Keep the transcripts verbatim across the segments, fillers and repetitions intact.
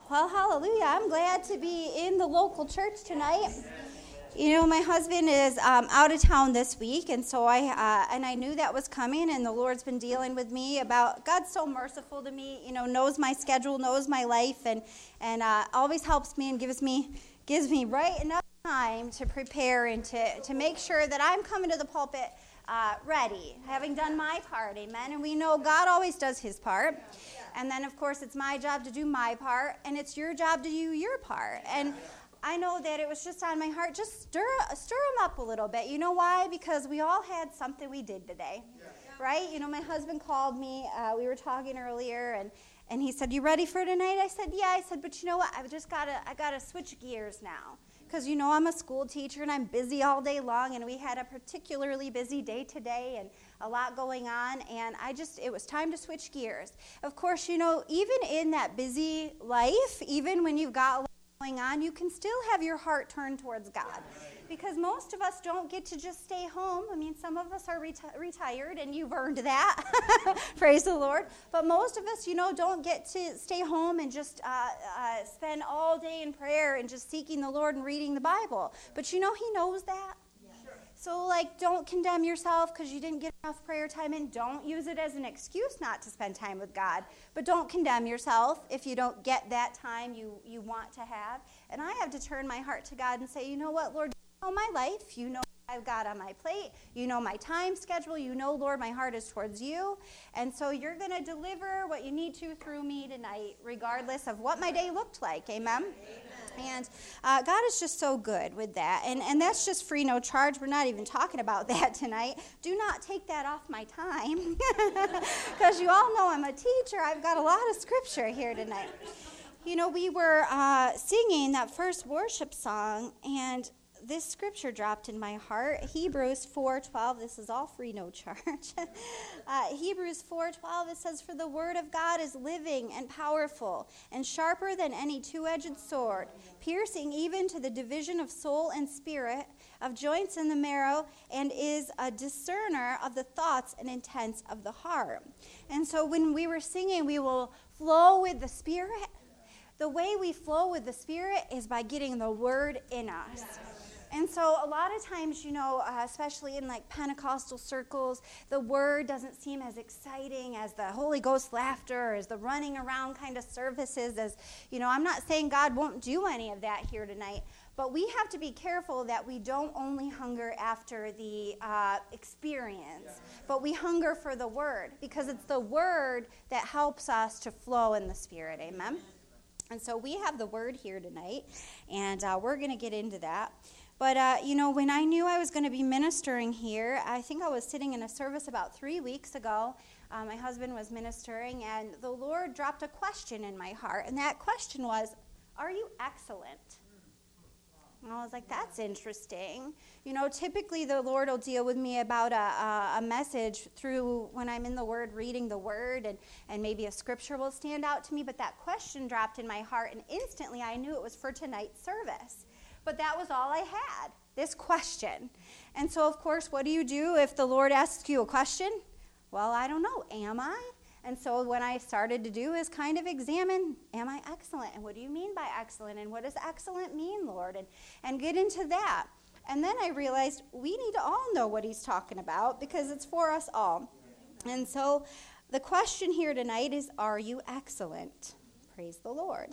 Well, hallelujah. I'm glad to be in the local church tonight. You know, my husband is um, out of town this week, and so I uh, and I knew that was coming, and the Lord's been dealing with me about, God's so merciful to me, you know, knows my schedule, knows my life, and and uh, always helps me and gives me gives me right enough time to prepare and to, to make sure that I'm coming to the pulpit uh, ready, having done my part, amen. And we know God always does his part. And then, of course, it's my job to do my part, and it's your job to do your part. And I know that it was just on my heart, just stir stir them up a little bit. You know why? Because we all had something we did today, right? You know, my husband called me. Uh, we were talking earlier, and, and he said, "You ready for tonight?" I said, "Yeah." I said, "But you know what? I've just got to I got to switch gears now. Because, you know, I'm a school teacher, and I'm busy all day long, and we had a particularly busy day today, and a lot going on, and I just, it was time to switch gears." Of course, you know, even in that busy life, even when you've got a lot going on, you can still have your heart turned towards God. Because most of us don't get to just stay home. I mean, some of us are reti- retired, and you've earned that. Praise the Lord. But most of us, you know, don't get to stay home and just uh, uh, spend all day in prayer and just seeking the Lord and reading the Bible. But, you know, he knows that. So, like, don't condemn yourself because you didn't get enough prayer time in. Don't use it as an excuse not to spend time with God. But don't condemn yourself if you don't get that time you, you want to have. And I have to turn my heart to God and say, you know what, Lord, you know my life. You know what I've got on my plate. You know my time schedule. You know, Lord, my heart is towards you. And so you're going to deliver what you need to through me tonight, regardless of what my day looked like. Amen? Amen. And uh, God is just so good with that. And and that's just free, no charge. We're not even talking about that tonight. Do not take that off my time. Because you all know I'm a teacher. I've got a lot of scripture here tonight. You know, we were uh, singing that first worship song, and this scripture dropped in my heart. Hebrews four twelve. This is all free, no charge. uh, Hebrews four twelve, it says, "For the word of God is living and powerful and sharper than any two-edged sword, piercing even to the division of soul and spirit, of joints and the marrow, and is a discerner of the thoughts and intents of the heart." And so when we were singing, we will flow with the Spirit. The way we flow with the Spirit is by getting the word in us. And so a lot of times, you know, uh, especially in like Pentecostal circles, the word doesn't seem as exciting as the Holy Ghost laughter or as the running around kind of services. As, you know, I'm not saying God won't do any of that here tonight, but we have to be careful that we don't only hunger after the uh, experience, but we hunger for the word, because it's the word that helps us to flow in the Spirit. Amen? And so we have the word here tonight, and uh, we're going to get into that. But, uh, you know, when I knew I was going to be ministering here, I think I was sitting in a service about three weeks ago. Uh, my husband was ministering, and the Lord dropped a question in my heart. And that question was, "Are you excellent?" And I was like, that's interesting. You know, typically the Lord will deal with me about a, a, a message through when I'm in the Word, reading the Word, and, and maybe a scripture will stand out to me. But that question dropped in my heart, and instantly I knew it was for tonight's service. But that was all I had, this question. And so, of course, what do you do if the Lord asks you a question? Well, I don't know. Am I? And so what I started to do is kind of examine, am I excellent? And what do you mean by excellent? And what does excellent mean, Lord? And, and get into that. And then I realized we need to all know what he's talking about, because it's for us all. And so the question here tonight is, are you excellent? Praise the Lord.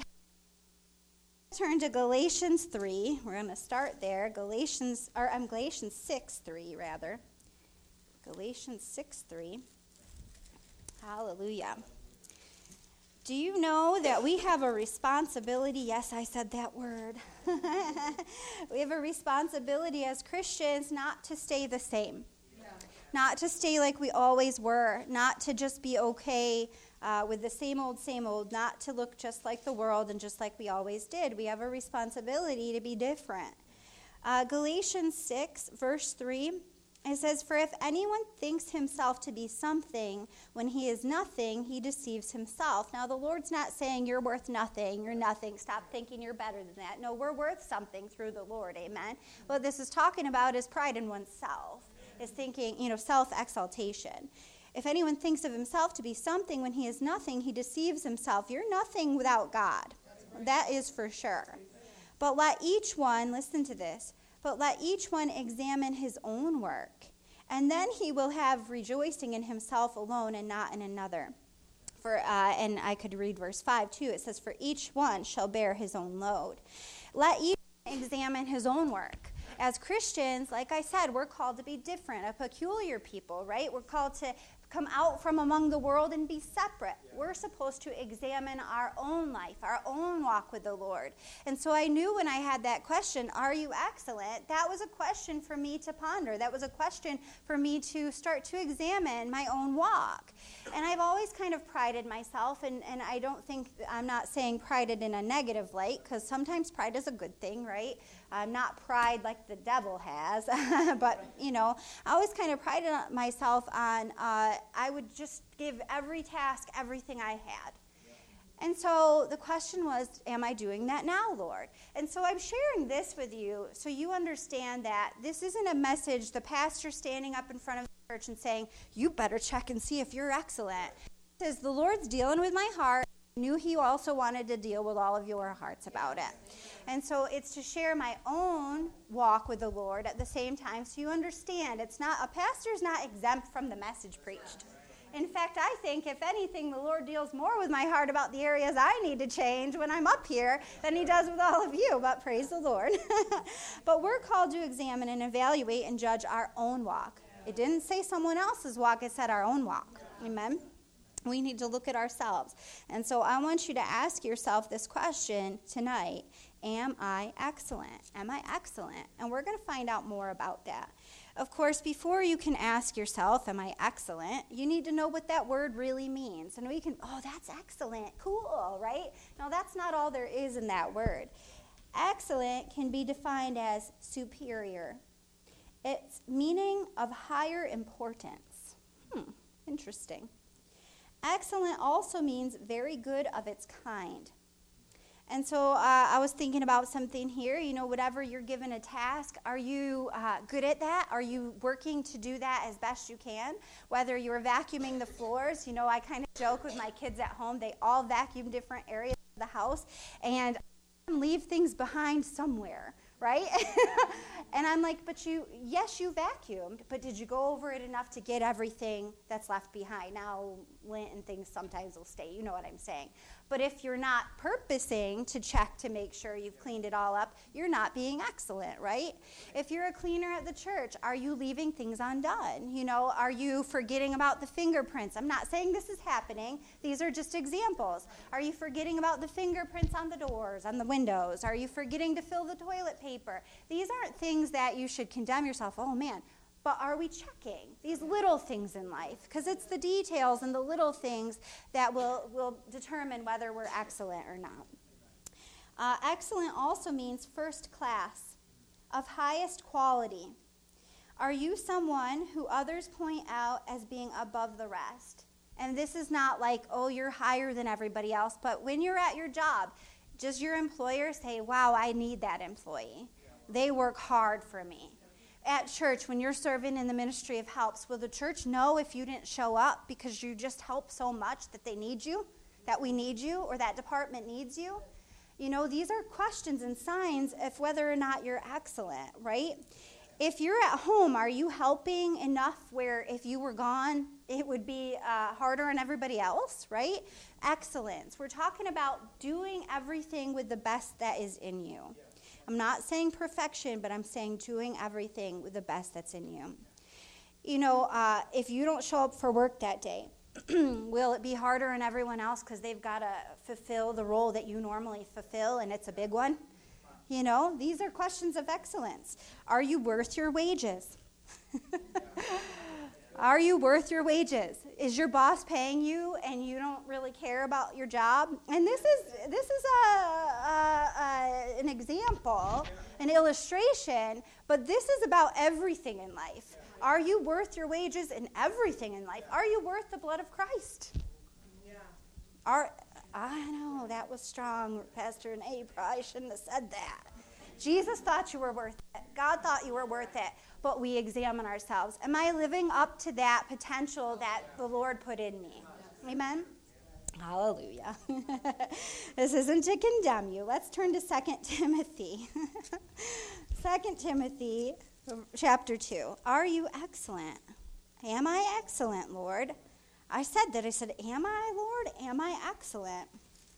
Turn to Galatians three. We're going to start there. Galatians, or um, Galatians six three, rather. Galatians six three. Hallelujah. Do you know that we have a responsibility? Yes, I said that word. We have a responsibility as Christians not to stay the same. Yeah. Not to stay like we always were. Not to just be okay Uh, with the same old, same old, not to look just like the world and just like we always did. We have a responsibility to be different. Uh, Galatians six, verse three, it says, "For if anyone thinks himself to be something when he is nothing, he deceives himself." Now, the Lord's not saying you're worth nothing, you're nothing, stop thinking you're better than that. No, we're worth something through the Lord, amen? What this is talking about is pride in oneself, is thinking, you know, self-exaltation. If anyone thinks of himself to be something when he is nothing, he deceives himself. You're nothing without God. That is for sure. But let each one, listen to this, but let each one examine his own work, and then he will have rejoicing in himself alone and not in another. For, uh, and I could read verse five too. It says, for each one shall bear his own load. Let each one examine his own work. As Christians, like I said, we're called to be different, a peculiar people, right? We're called to come out from among the world and be separate. Yeah. We're supposed to examine our own life, our own walk with the Lord. And so I knew when I had that question, are you excellent? That was a question for me to ponder. That was a question for me to start to examine my own walk. And I've always kind of prided myself, and, and I don't think, I'm not saying prided in a negative light, because sometimes pride is a good thing, right? Uh, not pride like the devil has, but, you know, I always kind of prided myself on, uh, I would just give every task everything I had. And so the question was, am I doing that now, Lord? And so I'm sharing this with you so you understand that this isn't a message, the pastor standing up in front of the church and saying, you better check and see if you're excellent. It says, the Lord's dealing with my heart. I knew he also wanted to deal with all of your hearts about it. And so it's to share my own walk with the Lord at the same time so you understand it's not, a pastor's not exempt from the message preached. In fact, I think, if anything, the Lord deals more with my heart about the areas I need to change when I'm up here than he does with all of you, but praise the Lord. But we're called to examine and evaluate and judge our own walk. It didn't say someone else's walk, it said our own walk. Amen? We need to look at ourselves. And so I want you to ask yourself this question tonight. Am I excellent? Am I excellent? And we're going to find out more about that. Of course, before you can ask yourself, am I excellent, you need to know what that word really means. And we can, oh, that's excellent, cool, right? No, that's not all there is in that word. Excellent can be defined as superior. It's meaning of higher importance. Hmm, interesting. Excellent also means very good of its kind. And so uh, I was thinking about something here. You know, whatever you're given a task, are you uh, good at that? Are you working to do that as best you can? Whether you're vacuuming the floors, you know, I kind of joke with my kids at home. They all vacuum different areas of the house, and leave things behind somewhere, right? And I'm like, but you, yes, you vacuumed, but did you go over it enough to get everything that's left behind? Now, lint and things sometimes will stay. You know what I'm saying. But if you're not purposing to check to make sure you've cleaned it all up, you're not being excellent, right? If you're a cleaner at the church, are you leaving things undone? You know, are you forgetting about the fingerprints? I'm not saying this is happening. These are just examples. Are you forgetting about the fingerprints on the doors, on the windows? Are you forgetting to fill the toilet paper? These aren't things that you should condemn yourself. Oh, man. But are we checking these little things in life? Because it's the details and the little things that will, will determine whether we're excellent or not. Uh, excellent also means first class, of highest quality. Are you someone who others point out as being above the rest? And this is not like, oh, you're higher than everybody else. But when you're at your job, does your employer say, wow, I need that employee? They work hard for me. At church, when you're serving in the ministry of helps, will the church know if you didn't show up because you just help so much that they need you, that we need you, or that department needs you? You know, these are questions and signs of whether or not you're excellent, right? If you're at home, are you helping enough where if you were gone, it would be uh, harder on everybody else, right? Excellence. We're talking about doing everything with the best that is in you. I'm not saying perfection, but I'm saying doing everything with the best that's in you. You know, uh, if you don't show up for work that day, will it be harder on everyone else because they've got to fulfill the role that you normally fulfill, and it's a big one? You know, these are questions of excellence. Are you worth your wages? Are you worth your wages? Is your boss paying you and you don't really care about your job? And this is this is a, a, a an example, an illustration, but this is about everything in life. Are you worth your wages in everything in life? Are you worth the blood of Christ? Yeah. Are I know that was strong, Pastor Nate. I shouldn't have said that. Jesus thought you were worth it. God thought you were worth it. But we examine ourselves. Am I living up to that potential that the Lord put in me? Amen? Hallelujah. This isn't to condemn you. Let's turn to Second Timothy. Second Timothy chapter two. Are you excellent? Am I excellent, Lord? I said that. I said, am I, Lord? Am I excellent?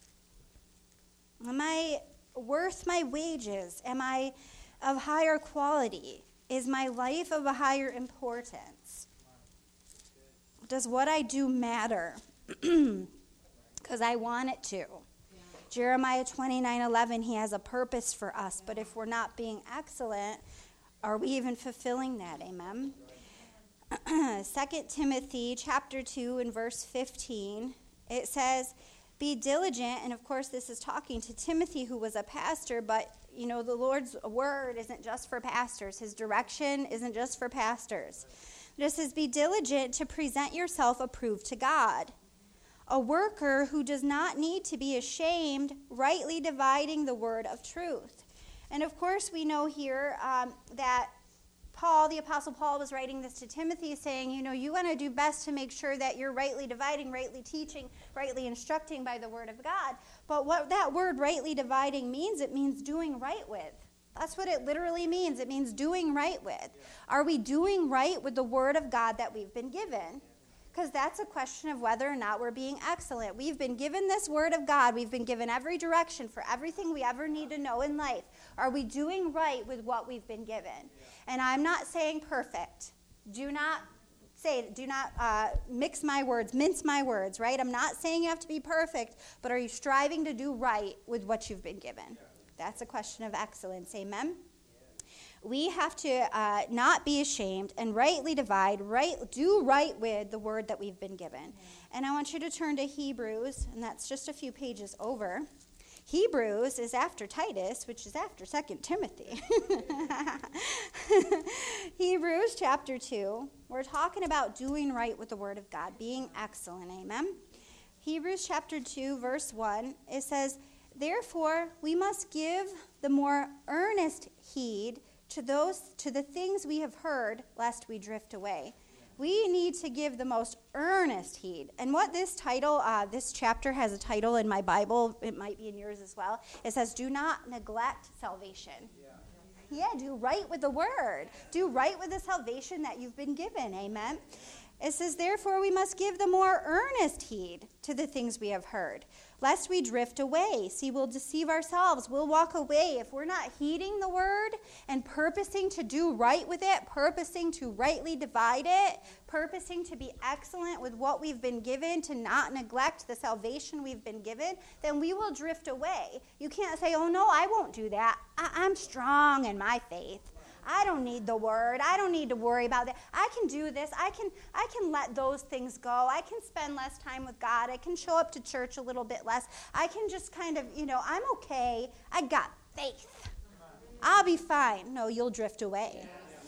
Am I worth my wages? Am I of higher quality? Is my life of a higher importance? Does what I do matter? Because I want it to. Yeah. Jeremiah twenty-nine eleven, he has a purpose for us. But if we're not being excellent, are we even fulfilling that? Amen. Second Timothy chapter two and verse fifteen, it says, be diligent. And of course, this is talking to Timothy, who was a pastor. But, you know, the Lord's word isn't just for pastors. His direction isn't just for pastors. It says, be diligent to present yourself approved to God, a worker who does not need to be ashamed, rightly dividing the word of truth. And of course, we know here um, that Paul, the Apostle Paul, was writing this to Timothy, saying, you know, you want to do best to make sure that you're rightly dividing, rightly teaching, rightly instructing by the word of God. But what that word rightly dividing means, it means doing right with. That's what it literally means. It means doing right with. Are we doing right with the word of God that we've been given? Because that's a question of whether or not we're being excellent. We've been given this word of God. We've been given every direction for everything we ever need to know in life. Are we doing right with what we've been given? Yeah. And I'm not saying perfect. Do not say, do not uh, mix my words, mince my words, right? I'm not saying you have to be perfect, but are you striving to do right with what you've been given? Yeah. That's a question of excellence. Amen? We have to uh, not be ashamed and rightly divide, right, do right with the word that we've been given. Yeah. And I want you to turn to Hebrews, and that's just a few pages over. Hebrews is after Titus, which is after Second Timothy. Hebrews chapter two, we're talking about doing right with the word of God, being excellent, amen? Hebrews chapter two, verse one, it says, therefore we must give the more earnest heed to those to the things we have heard, lest we drift away. We need to give the most earnest heed. And what this title, uh, this chapter has a title in my Bible. It might be in yours as well. It says, do not neglect salvation. Yeah, yeah, do right with the word. Do right with the salvation that you've been given. Amen. It says, therefore we must give the more earnest heed to the things we have heard, lest we drift away. See, we'll deceive ourselves. We'll walk away if we're not heeding the word and purposing to do right with it, purposing to rightly divide it, purposing to be excellent with what we've been given, to not neglect the salvation we've been given, then we will drift away. You can't say, oh, no, I won't do that. I- I'm strong in my faith. I don't need the word. I don't need to worry about that. I can do this. I can I can let those things go. I can spend less time with God. I can show up to church a little bit less. I can just kind of, you know, I'm okay. I got faith. I'll be fine. No, you'll drift away.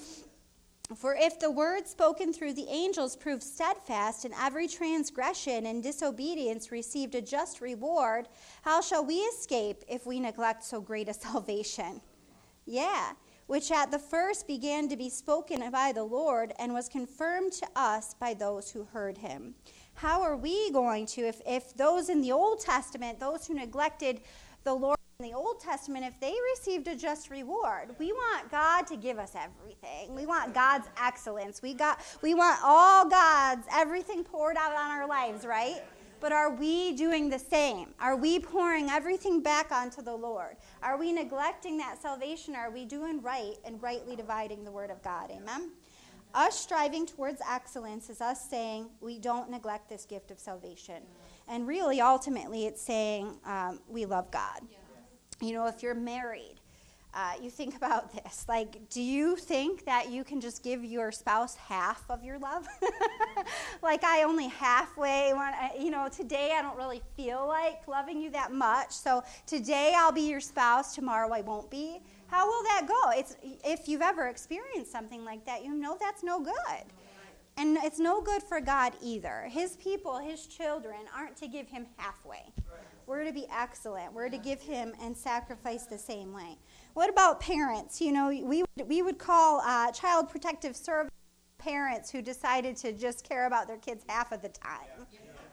For if the word spoken through the angels proved steadfast, and every transgression and disobedience received a just reward, how shall we escape if we neglect so great a salvation? Yeah. Which at the first began to be spoken by the Lord and was confirmed to us by those who heard him. How are we going to, if, if those in the Old Testament, those who neglected the Lord in the Old Testament, if they received a just reward? We want God to give us everything. We want God's excellence. We got, we want all God's, everything poured out on our lives, right? But are we doing the same? Are we pouring everything back onto the Lord? Are we neglecting that salvation? Are we doing right and rightly dividing the word of God? Amen? Us striving towards excellence is us saying we don't neglect this gift of salvation. And really, ultimately, it's saying um, we love God. You know, if you're married, Uh, you think about this. Like, do you think that you can just give your spouse half of your love? Like, I only halfway want, you know, today I don't really feel like loving you that much. So today I'll be your spouse, tomorrow I won't be. How will that go? It's, if you've ever experienced something like that, you know that's no good. And it's no good for God either. His people, his children, aren't to give him halfway. We're to be excellent. We're to give him and sacrifice the same way. What about parents? You know, we we would call uh, child protective service parents who decided to just care about their kids half of the time.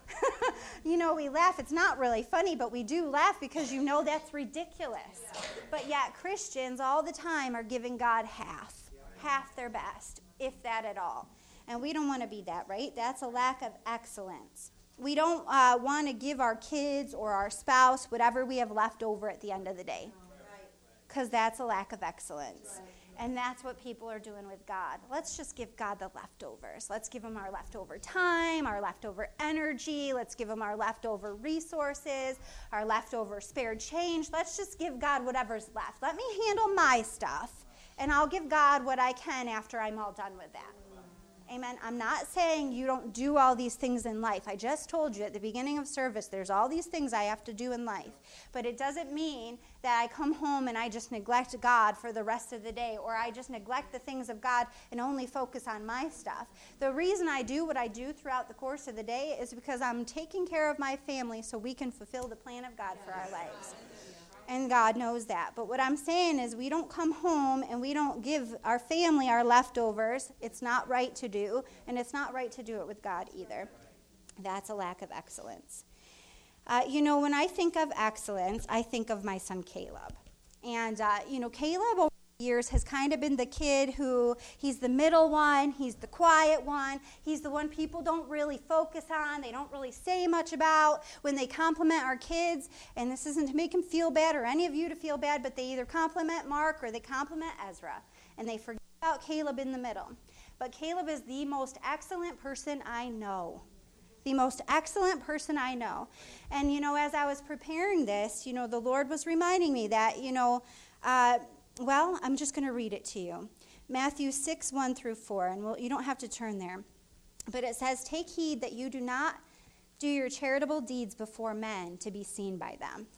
You know, we laugh. It's not really funny, but we do laugh because you know that's ridiculous. But yet Christians all the time are giving God half, half their best, if that at all. And we don't want to be that, right? That's a lack of excellence. We don't uh, want to give our kids or our spouse whatever we have left over at the end of the day, because that's a lack of excellence. And that's what people are doing with God. Let's just give God the leftovers. Let's give him our leftover time, our leftover energy. Let's give him our leftover resources, our leftover spare change. Let's just give God whatever's left. Let me handle my stuff, and I'll give God what I can after I'm all done with that. Amen. I'm not saying you don't do all these things in life. I just told you at the beginning of service, there's all these things I have to do in life. But it doesn't mean that I come home and I just neglect God for the rest of the day, or I just neglect the things of God and only focus on my stuff. The reason I do what I do throughout the course of the day is because I'm taking care of my family so we can fulfill the plan of God for our lives. And God knows that. But what I'm saying is we don't come home and we don't give our family our leftovers. It's not right to do, and it's not right to do it with God either. That's a lack of excellence. Uh, you know, when I think of excellence, I think of my son Caleb. And, uh, you know, Caleb over the years has kind of been the kid who, he's the middle one, he's the quiet one, he's the one people don't really focus on, they don't really say much about when they compliment our kids. And this isn't to make him feel bad or any of you to feel bad, but they either compliment Mark or they compliment Ezra. And they forget about Caleb in the middle. But Caleb is the most excellent person I know. The most excellent person I know. And, you know, as I was preparing this, you know, the Lord was reminding me that, you know, uh, well, I'm just going to read it to you. Matthew six, one through four, and well, you don't have to turn there. But it says, "Take heed that you do not do your charitable deeds before men to be seen by them.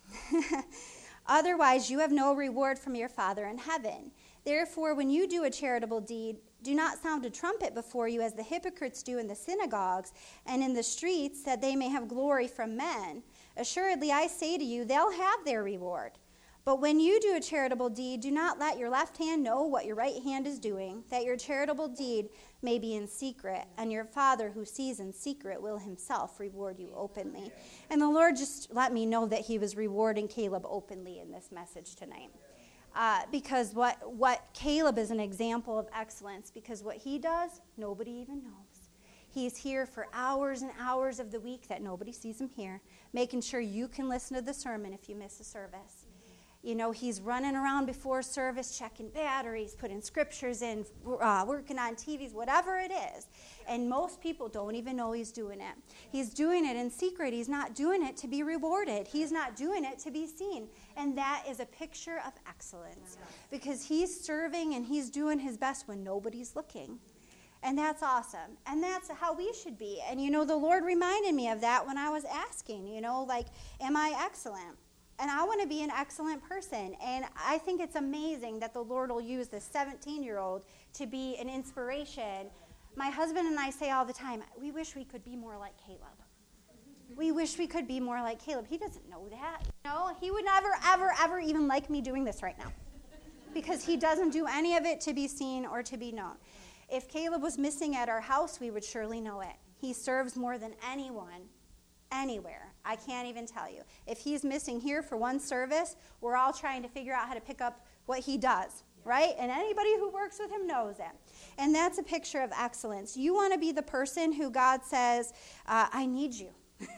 Otherwise, you have no reward from your Father in heaven. Therefore, when you do a charitable deed, do not sound a trumpet before you as the hypocrites do in the synagogues and in the streets, that they may have glory from men. Assuredly, I say to you, they'll have their reward. But when you do a charitable deed, do not let your left hand know what your right hand is doing, that your charitable deed may be in secret, and your Father who sees in secret will himself reward you openly." And the Lord just let me know that he was rewarding Caleb openly in this message tonight. Uh, because what, what Caleb is an example of excellence, because what he does, nobody even knows. He's here for hours and hours of the week that nobody sees him here, making sure you can listen to the sermon if you miss a service. You know, he's running around before service, checking batteries, putting scriptures in, uh, working on T Vs, whatever it is. And most people don't even know he's doing it. He's doing it in secret. He's not doing it to be rewarded. He's not doing it to be seen. And that is a picture of excellence, because he's serving and he's doing his best when nobody's looking. And that's awesome. And that's how we should be. And, you know, the Lord reminded me of that when I was asking, you know, like, am I excellent? And I want to be an excellent person. And I think it's amazing that the Lord will use this seventeen-year-old to be an inspiration. My husband and I say all the time, we wish we could be more like Caleb. We wish we could be more like Caleb. He doesn't know that. No, he would never, ever, ever even like me doing this right now, because he doesn't do any of it to be seen or to be known. If Caleb was missing at our house, we would surely know it. He serves more than anyone anywhere. I can't even tell you. If he's missing here for one service, we're all trying to figure out how to pick up what he does, right? And anybody who works with him knows it. And that's a picture of excellence. You want to be the person who God says, uh, I need you.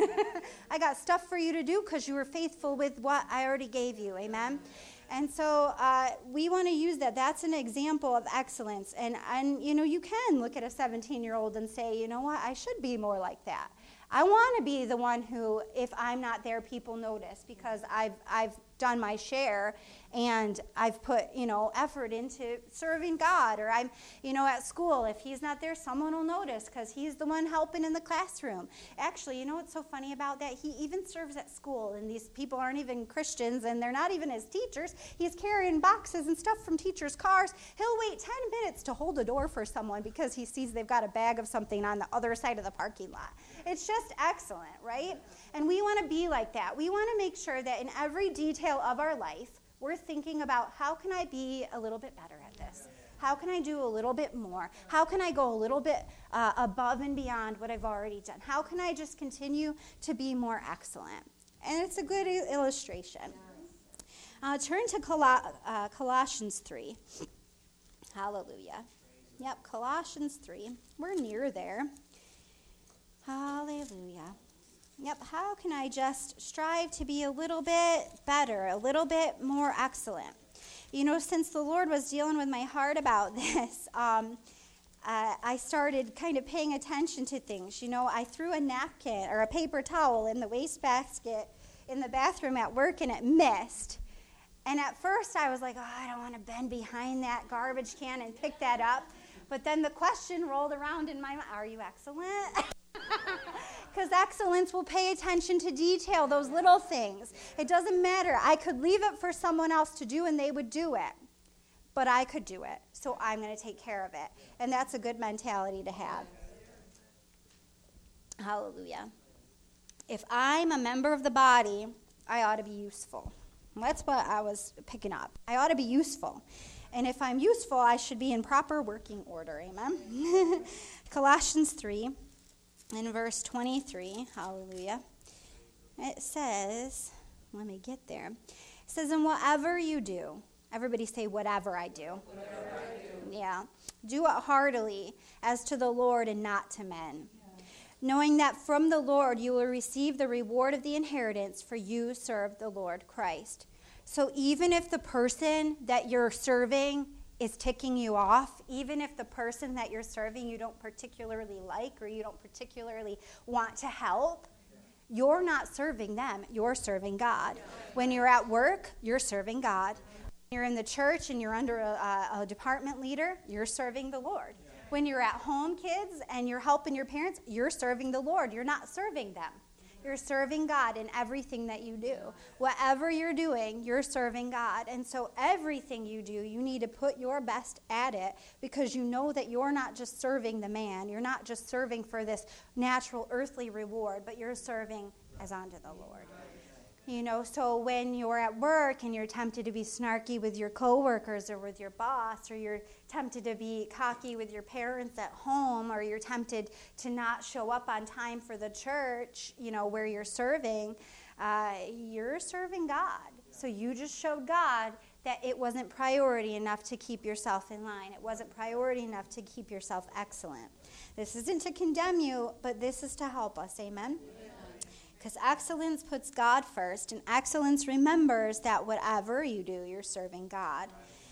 I got stuff for you to do because you were faithful with what I already gave you. Amen? And so uh, we want to use that. That's an example of excellence. And, and, you know, you can look at a seventeen-year-old and say, you know what, I should be more like that. I want to be the one who, if I'm not there, people notice, because I've I've done my share, and I've put, you know, effort into serving God. Or I'm, you know, at school, if he's not there, someone will notice because he's the one helping in the classroom. Actually, you know what's so funny about that? He even serves at school, and these people aren't even Christians, and they're not even his teachers. He's carrying boxes and stuff from teachers' cars. He'll wait ten minutes to hold a door for someone because he sees they've got a bag of something on the other side of the parking lot. It's just excellent, right? And we want to be like that. We want to make sure that in every detail of our life, we're thinking about, how can I be a little bit better at this? How can I do a little bit more? How can I go a little bit uh, above and beyond what I've already done? How can I just continue to be more excellent? And it's a good I- illustration. Uh, turn to Col- uh, Colossians three. Hallelujah. Yep, Colossians three. We're near there. Hallelujah. Yep, how can I just strive to be a little bit better, a little bit more excellent? You know, since the Lord was dealing with my heart about this, um, uh, I started kind of paying attention to things. You know, I threw a napkin or a paper towel in the wastebasket in the bathroom at work, and it missed. And at first I was like, oh, I don't want to bend behind that garbage can and pick that up. But then the question rolled around in my mind, are you excellent? Because excellence will pay attention to detail, those little things. It doesn't matter. I could leave it for someone else to do and they would do it. But I could do it, so I'm going to take care of it. And that's a good mentality to have. Hallelujah. If I'm a member of the body, I ought to be useful. That's what I was picking up. I ought to be useful. And if I'm useful, I should be in proper working order. Amen? Colossians three, in verse twenty-three. Hallelujah. It says, let me get there. It says, and whatever you do, everybody say, whatever I do. Whatever I do. Yeah. Do it heartily, as to the Lord and not to men. Knowing that from the Lord you will receive the reward of the inheritance, for you serve the Lord Christ. So even if the person that you're serving is ticking you off, even if the person that you're serving you don't particularly like or you don't particularly want to help, you're not serving them, you're serving God. When you're at work, you're serving God. When you're in the church and you're under a, a department leader, you're serving the Lord. When you're at home, kids, and you're helping your parents, you're serving the Lord. You're not serving them. You're serving God in everything that you do. Whatever you're doing, you're serving God. And so everything you do, you need to put your best at it, because you know that you're not just serving the man. You're not just serving for this natural earthly reward, but you're serving as unto the Lord. You know, so when you're at work and you're tempted to be snarky with your coworkers or with your boss, or you're tempted to be cocky with your parents at home, or you're tempted to not show up on time for the church, you know, where you're serving, uh, you're serving God. So you just showed God that it wasn't priority enough to keep yourself in line. It wasn't priority enough to keep yourself excellent. This isn't to condemn you, but this is to help us. Amen? Because excellence puts God first, and excellence remembers that whatever you do, you're serving God.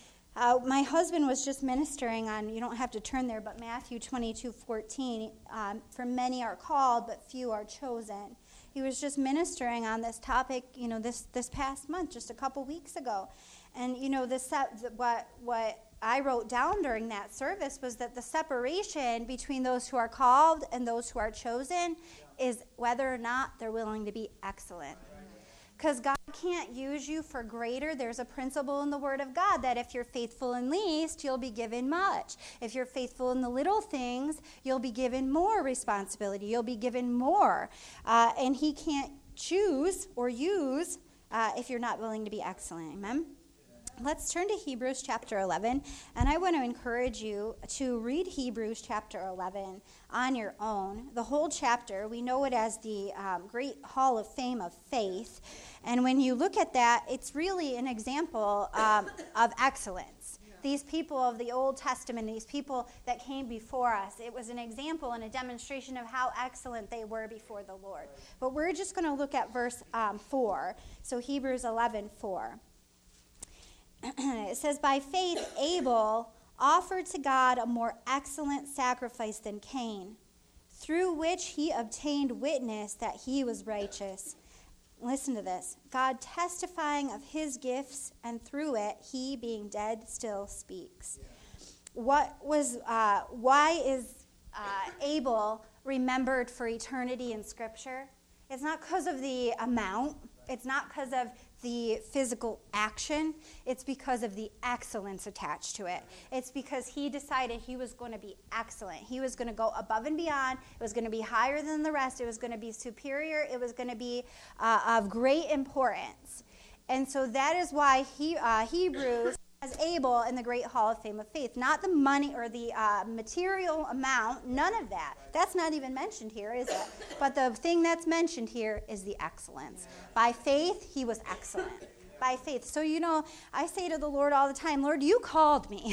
Uh, my husband was just ministering on, you don't have to turn there, but Matthew twenty-two fourteen, um, for many are called, but few are chosen. He was just ministering on this topic, you know, this, this past month, just a couple weeks ago. And, you know, this what what I wrote down during that service was that the separation between those who are called and those who are chosen is whether or not they're willing to be excellent. Because God can't use you for greater. There's a principle in the Word of God that if you're faithful in least, you'll be given much. If you're faithful in the little things, you'll be given more responsibility. You'll be given more. Uh, and He can't choose or use uh, if you're not willing to be excellent. Amen? Let's turn to Hebrews chapter eleven, and I want to encourage you to read Hebrews chapter eleven on your own. The whole chapter, we know it as the um, Great Hall of Fame of Faith, and when you look at that, it's really an example um, of excellence. These people of the Old Testament, these people that came before us, it was an example and a demonstration of how excellent they were before the Lord. But we're just going to look at verse um, four, so Hebrews eleven four. It says, by faith Abel offered to God a more excellent sacrifice than Cain, through which he obtained witness that he was righteous. Listen to this. God testifying of his gifts, and through it he, being dead, still speaks. What was? Uh, why is uh, Abel remembered for eternity in Scripture? It's not because of the amount. It's not because of the physical action. It's because of the excellence attached to it. It's because he decided he was going to be excellent. He was going to go above and beyond. It was going to be higher than the rest. It was going to be superior. It was going to be uh, of great importance. And so that is why he, uh, Hebrews as Abel in the great hall of fame of faith. Not the money or the uh, material amount, none of that. That's not even mentioned here, is it? But the thing that's mentioned here is the excellence. By faith, he was excellent. By faith. So, you know, I say to the Lord all the time, Lord, you called me.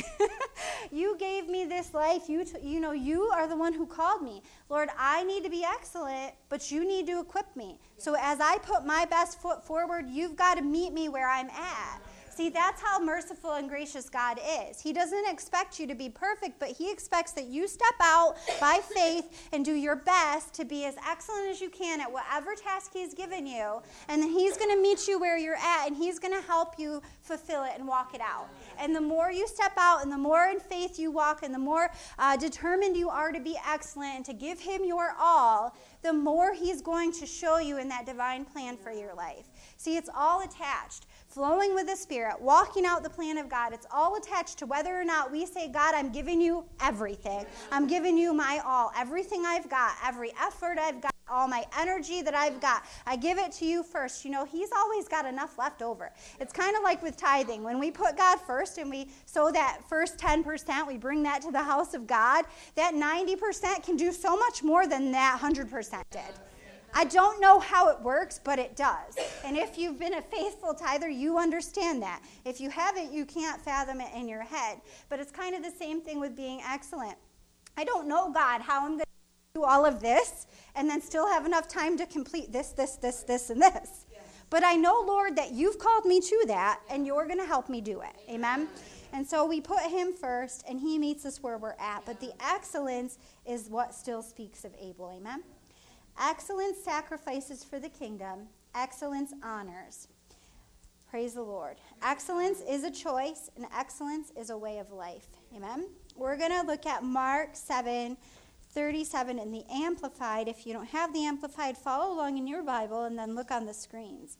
You gave me this life. You, t- you know, you are the one who called me. Lord, I need to be excellent, but you need to equip me. So as I put my best foot forward, you've got to meet me where I'm at. See, that's how merciful and gracious God is. He doesn't expect you to be perfect, but he expects that you step out by faith and do your best to be as excellent as you can at whatever task he's given you. And then he's going to meet you where you're at, and he's going to help you fulfill it and walk it out. And the more you step out and the more in faith you walk and the more uh, determined you are to be excellent and to give him your all, the more he's going to show you in that divine plan for your life. See, it's all attached. Flowing with the Spirit, walking out the plan of God, it's all attached to whether or not we say, God, I'm giving you everything. I'm giving you my all, everything I've got, every effort I've got, all my energy that I've got. I give it to you first. You know, he's always got enough left over. It's kind of like with tithing. When we put God first and we sow that first ten percent, we bring that to the house of God, that ninety percent can do so much more than that one hundred percent did. I don't know how it works, but it does. And if you've been a faithful tither, you understand that. If you haven't, you can't fathom it in your head. But it's kind of the same thing with being excellent. I don't know, God, how I'm going to do all of this and then still have enough time to complete this, this, this, this, and this. But I know, Lord, that you've called me to that, and you're going to help me do it. Amen? And so we put him first, and he meets us where we're at. But the excellence is what still speaks of Abel. Amen? Excellence sacrifices for the kingdom. Excellence honors. Praise the Lord. Excellence is a choice, and excellence is a way of life. Amen? We're going to look at Mark seven thirty-seven in the Amplified. If you don't have the Amplified, follow along in your Bible and then look on the screens.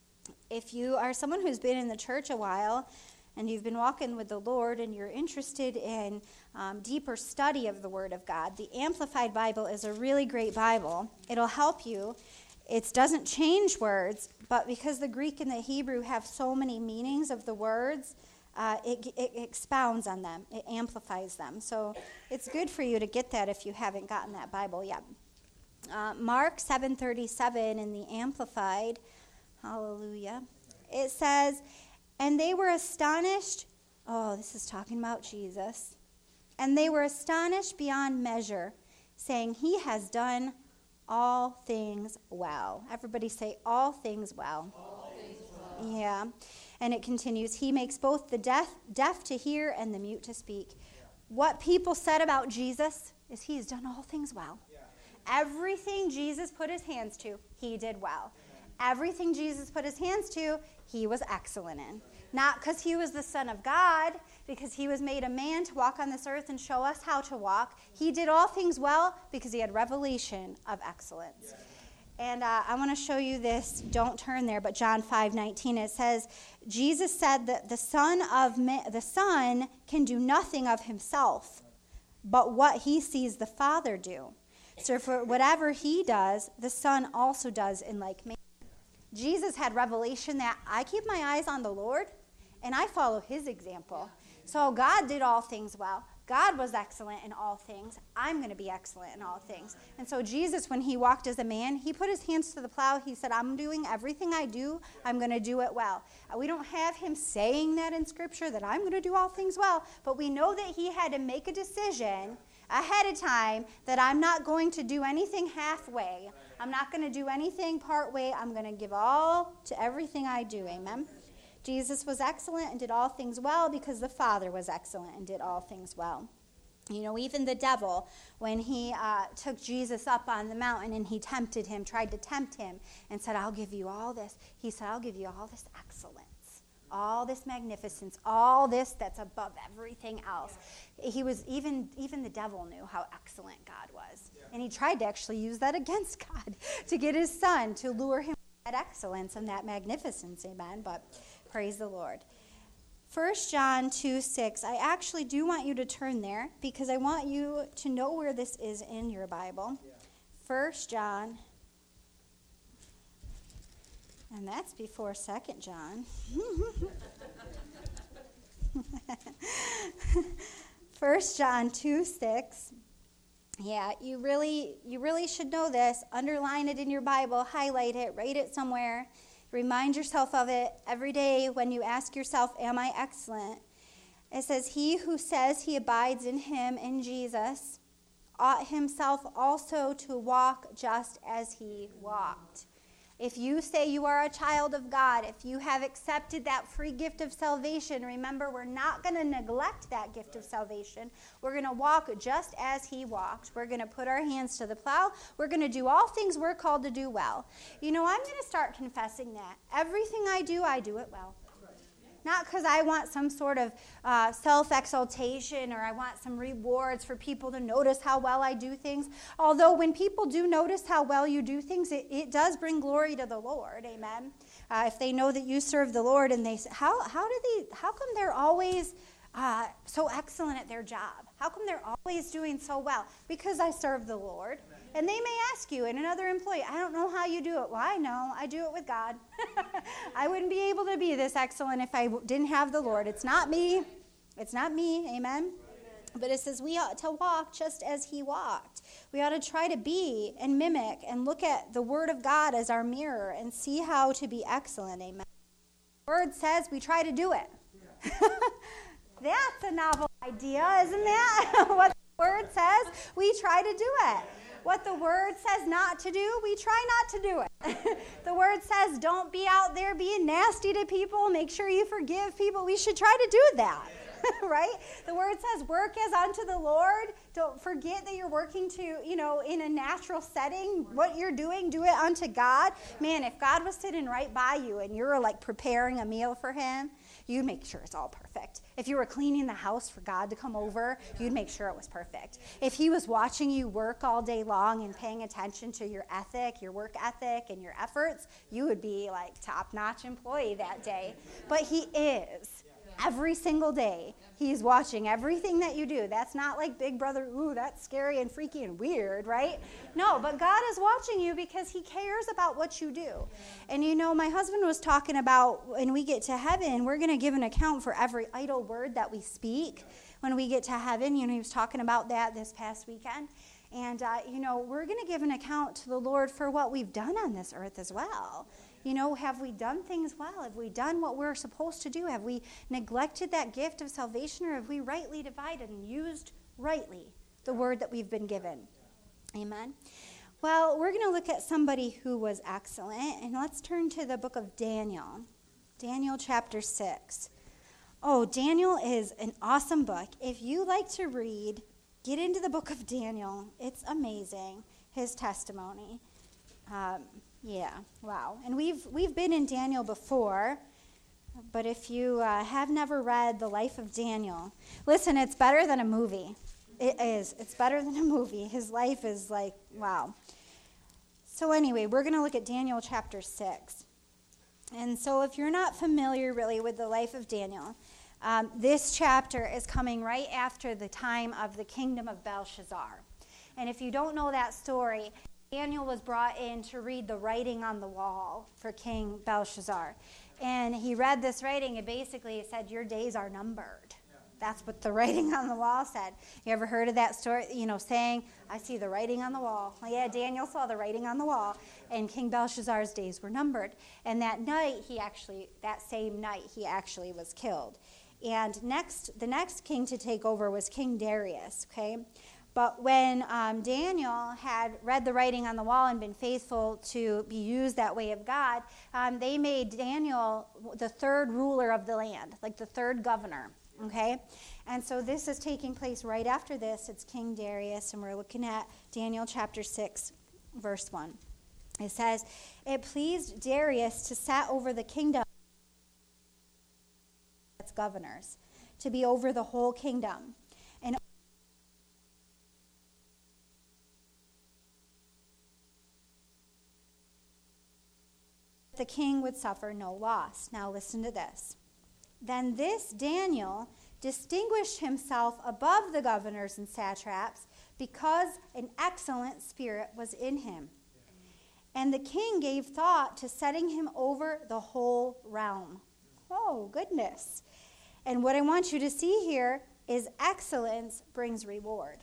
If you are someone who's been in the church a while and you've been walking with the Lord and you're interested in um, deeper study of the Word of God, the Amplified Bible is a really great Bible. It'll help you. It doesn't change words, but because the Greek and the Hebrew have so many meanings of the words, uh, it, it expounds on them. It amplifies them. So it's good for you to get that if you haven't gotten that Bible yet. Uh, Mark seven thirty-seven in the Amplified, hallelujah, it says, and they were astonished. Oh, this is talking about Jesus. And they were astonished beyond measure, saying, he has done all things well. Everybody say, all things well. All things well. Yeah. And it continues, he makes both the deaf, deaf to hear and the mute to speak. Yeah. What people said about Jesus is he's done all things well. Yeah. Everything Jesus put his hands to, he did well. Yeah. Everything Jesus put his hands to, he was excellent in. Not because he was the Son of God, because he was made a man to walk on this earth and show us how to walk. He did all things well because he had revelation of excellence. And uh, I want to show you this. Don't turn there, but John five nineteen, it says, Jesus said that the Son of Man, the Son can do nothing of himself, but what he sees the Father do. So for whatever he does, the Son also does in like manner. Jesus had revelation that I keep my eyes on the Lord, and I follow his example. So God did all things well. God was excellent in all things. I'm going to be excellent in all things. And so Jesus, when he walked as a man, he put his hands to the plow. He said, I'm doing everything I do. I'm going to do it well. We don't have him saying that in Scripture, that I'm going to do all things well. But we know that he had to make a decision ahead of time that I'm not going to do anything halfway. I'm not going to do anything part way. I'm going to give all to everything I do. Amen? Jesus was excellent and did all things well because the Father was excellent and did all things well. You know, even the devil, when he uh, took Jesus up on the mountain and he tempted him, tried to tempt him and said, I'll give you all this. He said, I'll give you all this excellence, all this magnificence, all this that's above everything else. He was, even, even the devil knew how excellent God was. And he tried to actually use that against God to get his son to lure him to that excellence and that magnificence. Amen. But praise the Lord. First John two six. I actually do want you to turn there because I want you to know where this is in your Bible. First John. And that's before Second John. First John two six. Yeah, you really you really should know this. Underline it in your Bible, highlight it, write it somewhere. Remind yourself of it every day when you ask yourself, am I excellent? It says, he who says he abides in him, in Jesus, ought himself also to walk just as he walked. If you say you are a child of God, if you have accepted that free gift of salvation, remember, we're not going to neglect that gift of salvation. We're going to walk just as he walked. We're going to put our hands to the plow. We're going to do all things we're called to do well. You know, I'm going to start confessing that. Everything I do, I do it well. Not because I want some sort of uh, self-exaltation or I want some rewards for people to notice how well I do things. Although when people do notice how well you do things, it, it does bring glory to the Lord. Amen. Uh, if they know that you serve the Lord and they say, how how do they? How come they're always uh, so excellent at their job? How come they're always doing so well? Because I serve the Lord. And they may ask you, and another employee, I don't know how you do it. Well, I know. I do it with God. I wouldn't be able to be this excellent if I didn't have the Lord. It's not me. It's not me. Amen? Amen. But it says we ought to walk just as he walked. We ought to try to be and mimic and look at the Word of God as our mirror and see how to be excellent. Amen. The Word says we try to do it. That's a novel idea, isn't that? What the Word says, we try to do it. What the Word says not to do, we try not to do it. The Word says don't be out there being nasty to people. Make sure you forgive people. We should try to do that, right? The Word says work as unto the Lord. Don't forget that you're working to, you know, in a natural setting. What you're doing, do it unto God. Man, if God was sitting right by you and you're like preparing a meal for him, you'd make sure it's all perfect. If you were cleaning the house for God to come over, you'd make sure it was perfect. If he was watching you work all day long and paying attention to your ethic, your work ethic, and your efforts, you would be like top-notch employee that day. But he is. Every single day, he's watching everything that you do. That's not like Big Brother, ooh, that's scary and freaky and weird, right? No, but God is watching you because he cares about what you do. And you know, my husband was talking about when we get to heaven, we're going to give an account for every idle word that we speak when we get to heaven. You know, he was talking about that this past weekend. And, uh, you know, we're going to give an account to the Lord for what we've done on this earth as well. You know, have we done things well? Have we done what we're supposed to do? Have we neglected that gift of salvation, or have we rightly divided and used rightly the word that we've been given? Amen. Well, we're going to look at somebody who was excellent, and let's turn to the book of Daniel. Daniel chapter six. Oh, Daniel is an awesome book. If you like to read, get into the book of Daniel. It's amazing, his testimony. Um Yeah, wow. And we've we've been in Daniel before, but if you uh, have never read the life of Daniel, listen, it's better than a movie. It is. It's better than a movie. His life is like, wow. So anyway, we're going to look at Daniel chapter six. And so if you're not familiar really with the life of Daniel, um, this chapter is coming right after the time of the kingdom of Belshazzar. And if you don't know that story, Daniel was brought in to read the writing on the wall for King Belshazzar. And he read this writing, and basically it said, your days are numbered. Yeah. That's what the writing on the wall said. You ever heard of that story, you know, saying, I see the writing on the wall. Well, yeah, Daniel saw the writing on the wall, and King Belshazzar's days were numbered. And that night, he actually, that same night, he actually was killed. And next, the next king to take over was King Darius, okay? But when um, Daniel had read the writing on the wall and been faithful to be used that way of God, um, they made Daniel the third ruler of the land, like the third governor, okay? And so this is taking place right after this. It's King Darius, and we're looking at Daniel chapter six, verse one. It says, it pleased Darius to set over the kingdom its governors, to be over the whole kingdom. And the king would suffer no loss. Now listen to this. Then this Daniel distinguished himself above the governors and satraps because an excellent spirit was in him. And the king gave thought to setting him over the whole realm. Oh, goodness. And what I want you to see here is excellence brings reward.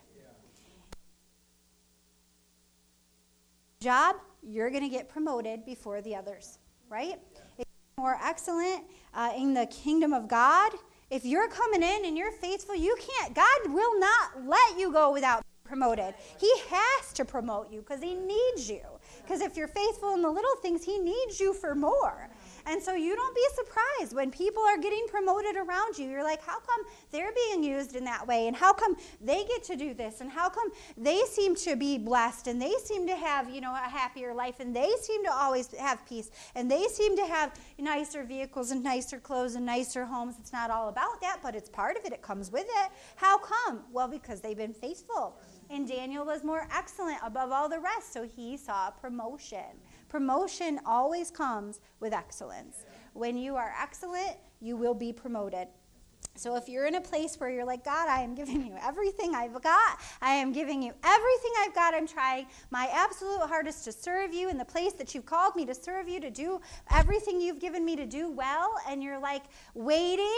Job, you're going to get promoted before the others, right? If you're more excellent uh, in the kingdom of God, if you're coming in and you're faithful, you can't, God will not let you go without being promoted. He has to promote you because he needs you. Because if you're faithful in the little things, he needs you for more. And so you don't be surprised when people are getting promoted around you. You're like, how come they're being used in that way? And how come they get to do this? And how come they seem to be blessed? And they seem to have, you know, a happier life. And they seem to always have peace. And they seem to have nicer vehicles and nicer clothes and nicer homes. It's not all about that, but it's part of it. It comes with it. How come? Well, because they've been faithful. And Daniel was more excellent above all the rest, so he saw promotion. Promotion always comes with excellence. When you are excellent, you will be promoted. So if you're in a place where you're like, God, I am giving you everything I've got. I am giving you everything I've got. I'm trying my absolute hardest to serve you in the place that you've called me to serve you, to do everything you've given me to do well. And you're like waiting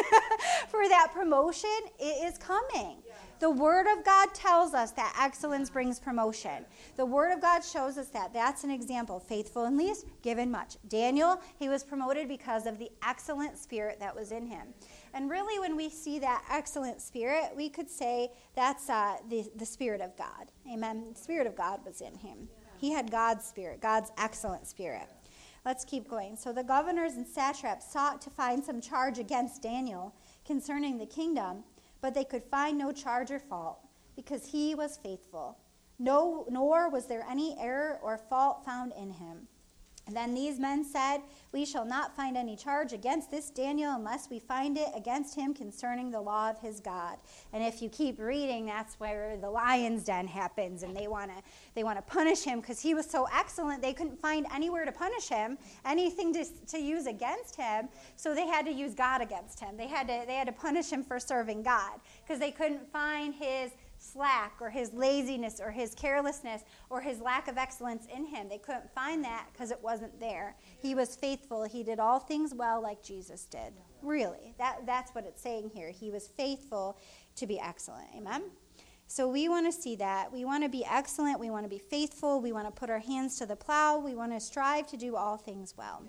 for that promotion. It is coming. The Word of God tells us that excellence brings promotion. The Word of God shows us that. That's an example. Faithful in least, given much. Daniel, he was promoted because of the excellent spirit that was in him. And really, when we see that excellent spirit, we could say that's uh, the, the Spirit of God. Amen. The Spirit of God was in him. He had God's spirit, God's excellent spirit. Let's keep going. So the governors and satraps sought to find some charge against Daniel concerning the kingdom, but they could find no charge or fault, because he was faithful. No, nor was there any error or fault found in him. And then these men said, we shall not find any charge against this Daniel unless we find it against him concerning the law of his God. And if you keep reading, that's where the lion's den happens, and they want to they want to punish him because he was so excellent they couldn't find anywhere to punish him, anything to, to use against him, so they had to use God against him. They had to they had to punish him for serving God because they couldn't find his slack or his laziness or his carelessness or his lack of excellence in him. They couldn't find that because it wasn't there. He was faithful. He did all things well like Jesus did. Really, that that's what it's saying here. He was faithful to be excellent. Amen? So we want to see that. We want to be excellent. We want to be faithful. We want to put our hands to the plow. We want to strive to do all things well.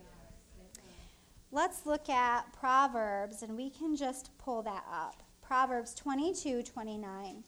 Let's look at Proverbs, and we can just pull that up. Proverbs twenty-two twenty-nine.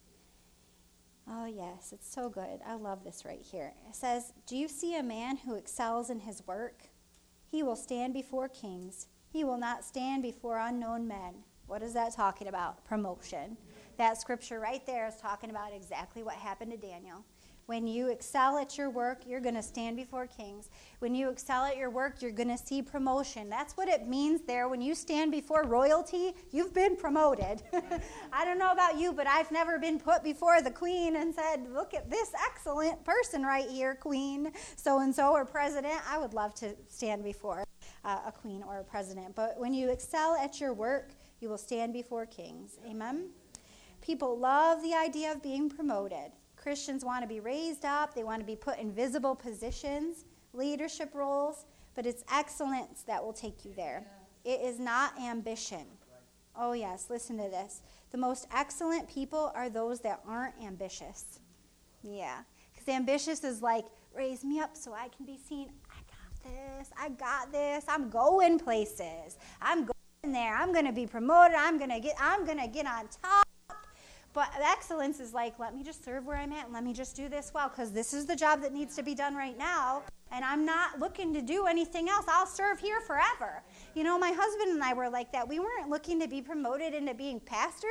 Oh, yes, it's so good. I love this right here. It says, do you see a man who excels in his work? He will stand before kings. He will not stand before unknown men. What is that talking about? Promotion. That scripture right there is talking about exactly what happened to Daniel. When you excel at your work, you're going to stand before kings. When you excel at your work, you're going to see promotion. That's what it means there. When you stand before royalty, you've been promoted. I don't know about you, but I've never been put before the queen and said, look at this excellent person right here, queen so-and-so or president. I would love to stand before uh, a queen or a president. But when you excel at your work, you will stand before kings. Amen? People love the idea of being promoted. Christians want to be raised up. They want to be put in visible positions, leadership roles, but it's excellence that will take you there. It is not ambition. Oh, yes, listen to this. The most excellent people are those that aren't ambitious. Yeah, because ambitious is like, raise me up so I can be seen. I got this. I got this. I'm going places. I'm going there. I'm going to be promoted. I'm going to get, I'm going to get on top. But excellence is like, let me just serve where I'm at and let me just do this well, because this is the job that needs to be done right now, and I'm not looking to do anything else. I'll serve here forever. You know, my husband and I were like that. We weren't looking to be promoted into being pastors.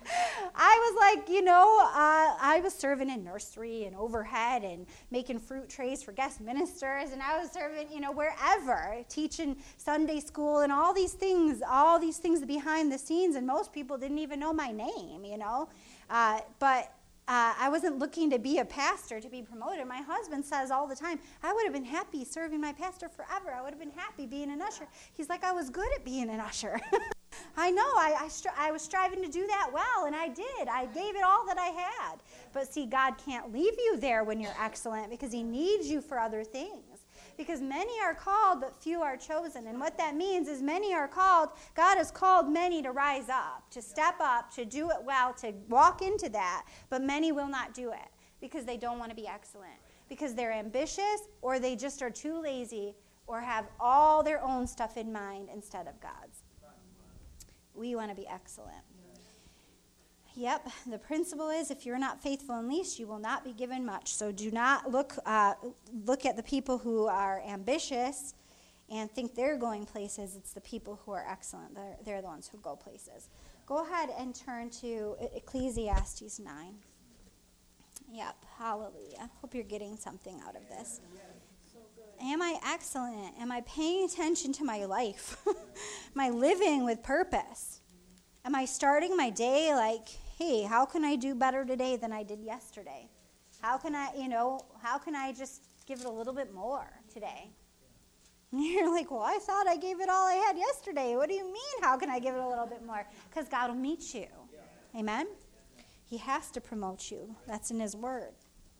I was like, you know, uh, I was serving in nursery and overhead and making fruit trays for guest ministers, and I was serving, you know, wherever, teaching Sunday school and all these things, all these things behind the scenes, and most people didn't even know my name, you know. Uh, but uh, I wasn't looking to be a pastor to be promoted. My husband says all the time, I would have been happy serving my pastor forever. I would have been happy being an usher. He's like, I was good at being an usher. I know. I, I, stri- I was striving to do that well, and I did. I gave it all that I had. But see, God can't leave you there when you're excellent because he needs you for other things. Because many are called, but few are chosen. And what that means is many are called. God has called many to rise up, to step up, to do it well, to walk into that. But many will not do it because they don't want to be excellent. Because they're ambitious, or they just are too lazy, or have all their own stuff in mind instead of God's. We want to be excellent. Yep, the principle is if you're not faithful in least, you will not be given much. So do not look uh, look at the people who are ambitious and think they're going places. It's the people who are excellent. They're, they're the ones who go places. Go ahead and turn to Ecclesiastes nine. Yep, hallelujah. Hope you're getting something out of this. Am I excellent? Am I paying attention to my life? Am I living with purpose? Am I starting my day like, hey, how can I do better today than I did yesterday? How can I, you know, how can I just give it a little bit more today? And you're like, well, I thought I gave it all I had yesterday. What do you mean, how can I give it a little bit more? Because God will meet you. Amen? He has to promote you. That's in his word.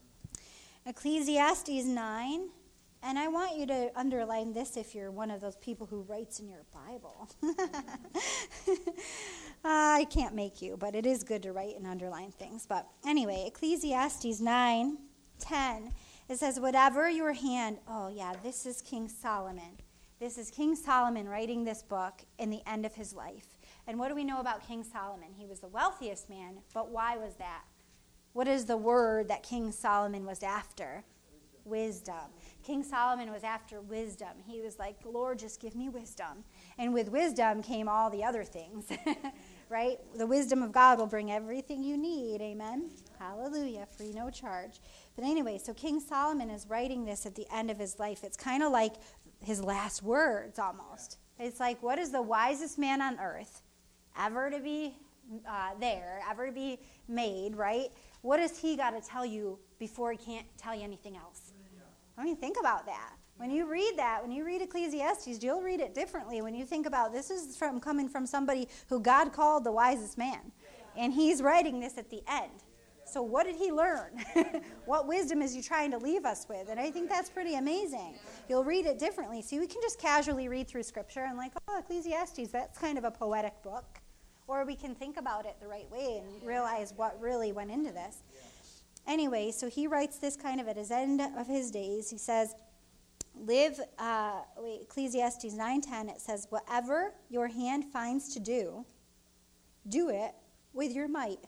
Ecclesiastes nine. And I want you to underline this if you're one of those people who writes in your Bible. uh, I can't make you, but it is good to write and underline things. But anyway, Ecclesiastes nine ten, it says, whatever your hand, oh yeah, this is King Solomon. This is King Solomon writing this book in the end of his life. And what do we know about King Solomon? He was the wealthiest man, but why was that? What is the word that King Solomon was after? Wisdom. King Solomon was after wisdom. He was like, Lord, just give me wisdom. And with wisdom came all the other things, right? The wisdom of God will bring everything you need. Amen? Hallelujah. Free, no charge. But anyway, so King Solomon is writing this at the end of his life. It's kind of like his last words almost. It's like, what is the wisest man on earth ever to be uh, there, ever to be made, right? What has he got to tell you before he can't tell you anything else? I mean, think about that. When you read that, when you read Ecclesiastes, you'll read it differently when you think about this is from coming from somebody who God called the wisest man. And he's writing this at the end. So what did he learn? What wisdom is he trying to leave us with? And I think that's pretty amazing. You'll read it differently. See, we can just casually read through Scripture and like, oh, Ecclesiastes, that's kind of a poetic book. Or we can think about it the right way and realize what really went into this. Anyway, so he writes this kind of at his end of his days. He says, live, uh, wait, Ecclesiastes nine ten, it says, whatever your hand finds to do, do it with your might.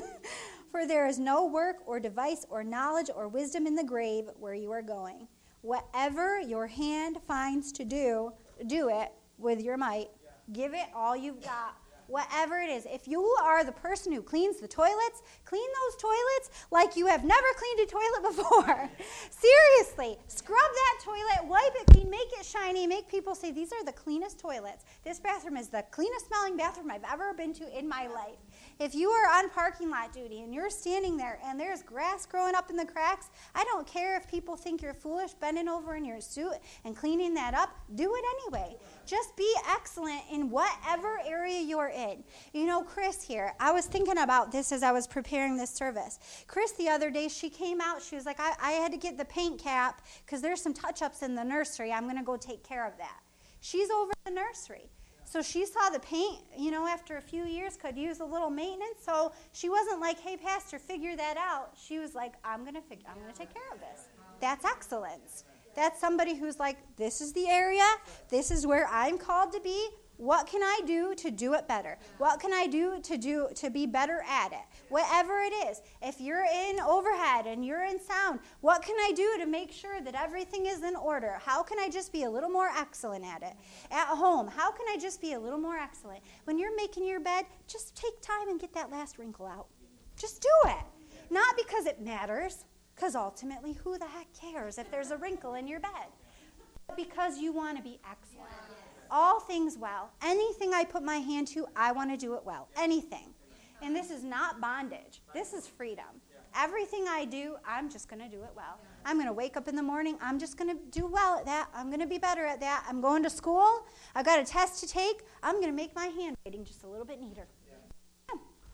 For there is no work or device or knowledge or wisdom in the grave where you are going. Whatever your hand finds to do, do it with your might. Give it all you've got. Whatever it is. If you are the person who cleans the toilets, clean those toilets like you have never cleaned a toilet before. Seriously. Scrub that toilet, wipe it clean, make it shiny, make people say, these are the cleanest toilets. This bathroom is the cleanest smelling bathroom I've ever been to in my life. If you are on parking lot duty and you're standing there and there's grass growing up in the cracks, I don't care if people think you're foolish bending over in your suit and cleaning that up. Do it anyway. Just be excellent in whatever area you're in. You know, Chris here, I was thinking about this as I was preparing this service. Chris, the other day, she came out. She was like, I, I had to get the paint cap because there's some touch-ups in the nursery. I'm going to go take care of that. She's over in the nursery. So she saw the paint, you know, after a few years could use a little maintenance. So she wasn't like, hey, Pastor, figure that out. She was like, I'm going to figure, I'm going to take care of this. That's excellence. That's somebody who's like, this is the area. This is where I'm called to be. What can I do to do it better? What can I do to do to be better at it? Whatever it is. If you're in overhead and you're in sound, what can I do to make sure that everything is in order? How can I just be a little more excellent at it? At home, how can I just be a little more excellent? When you're making your bed, just take time and get that last wrinkle out. Just do it. Not because it matters, because ultimately, who the heck cares if there's a wrinkle in your bed? But because you want to be excellent. All things well. Anything I put my hand to, I want to do it well. Anything. And this is not bondage. This is freedom. Everything I do, I'm just going to do it well. I'm going to wake up in the morning. I'm just going to do well at that. I'm going to be better at that. I'm going to school. I've got a test to take. I'm going to make my handwriting just a little bit neater. I'm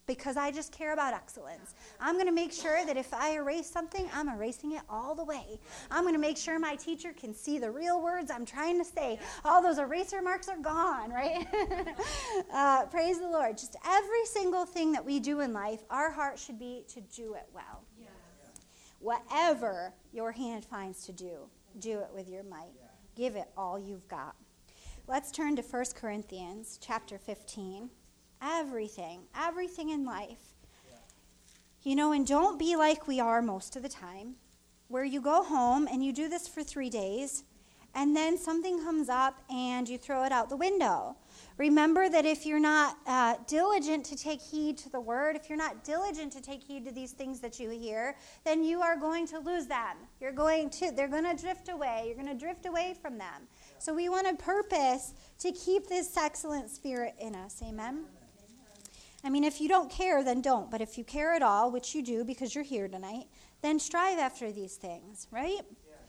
because I just care about excellence. I'm going to make sure that if I erase something, I'm erasing it all the way. I'm going to make sure my teacher can see the real words I'm trying to say. All those eraser marks are gone, right? uh, praise the Lord. Just every single thing that we do in life, our heart should be to do it well. Yes. Whatever your hand finds to do, do it with your might. Give it all you've got. Let's turn to First Corinthians chapter fifteen. Everything, everything in life. You know, and don't be like we are most of the time, where you go home and you do this for three days, and then something comes up and you throw it out the window. Remember that if you're not uh, diligent to take heed to the word, if you're not diligent to take heed to these things that you hear, then you are going to lose them. You're going to, they're going to drift away. You're going to drift away from them. So we want to purpose to keep this excellent spirit in us. Amen? I mean, if you don't care, then don't. But if you care at all, which you do because you're here tonight, then strive after these things, right?